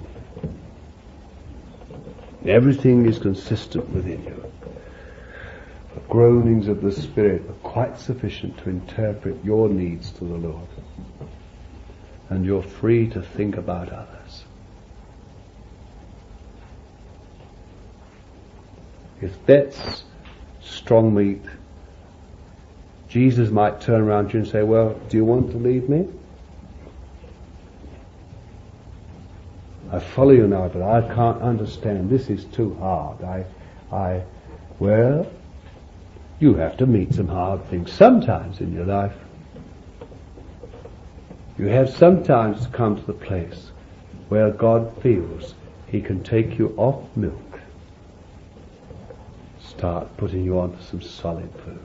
everything is consistent within you, the groanings of the Spirit are quite sufficient to interpret your needs to the Lord. And you're free to think about others. If that's strong meat, Jesus might turn around to you and say, well, do you want to leave me? I follow you now, but I can't understand. This is too hard. I, I, well, you have to meet some hard things sometimes in your life. You have sometimes to come to the place where God feels he can take you off milk, start putting you onto some solid food.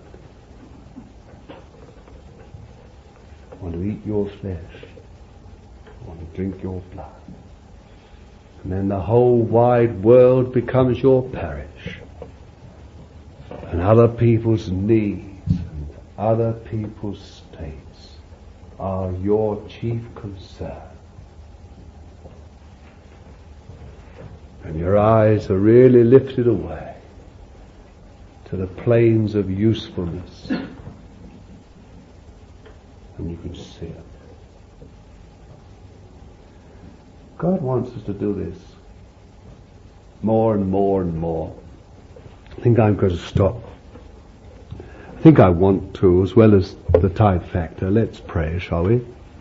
I want to eat your flesh. I want to drink your blood. And then the whole wide world becomes your parish. And other people's needs and other people's states are your chief concern. And your eyes are really lifted away to the plains of usefulness. And you can see it. God wants us to do this more and more and more. I think I'm going to stop. I think I want to, as well as the tithe factor. Let's pray, shall we?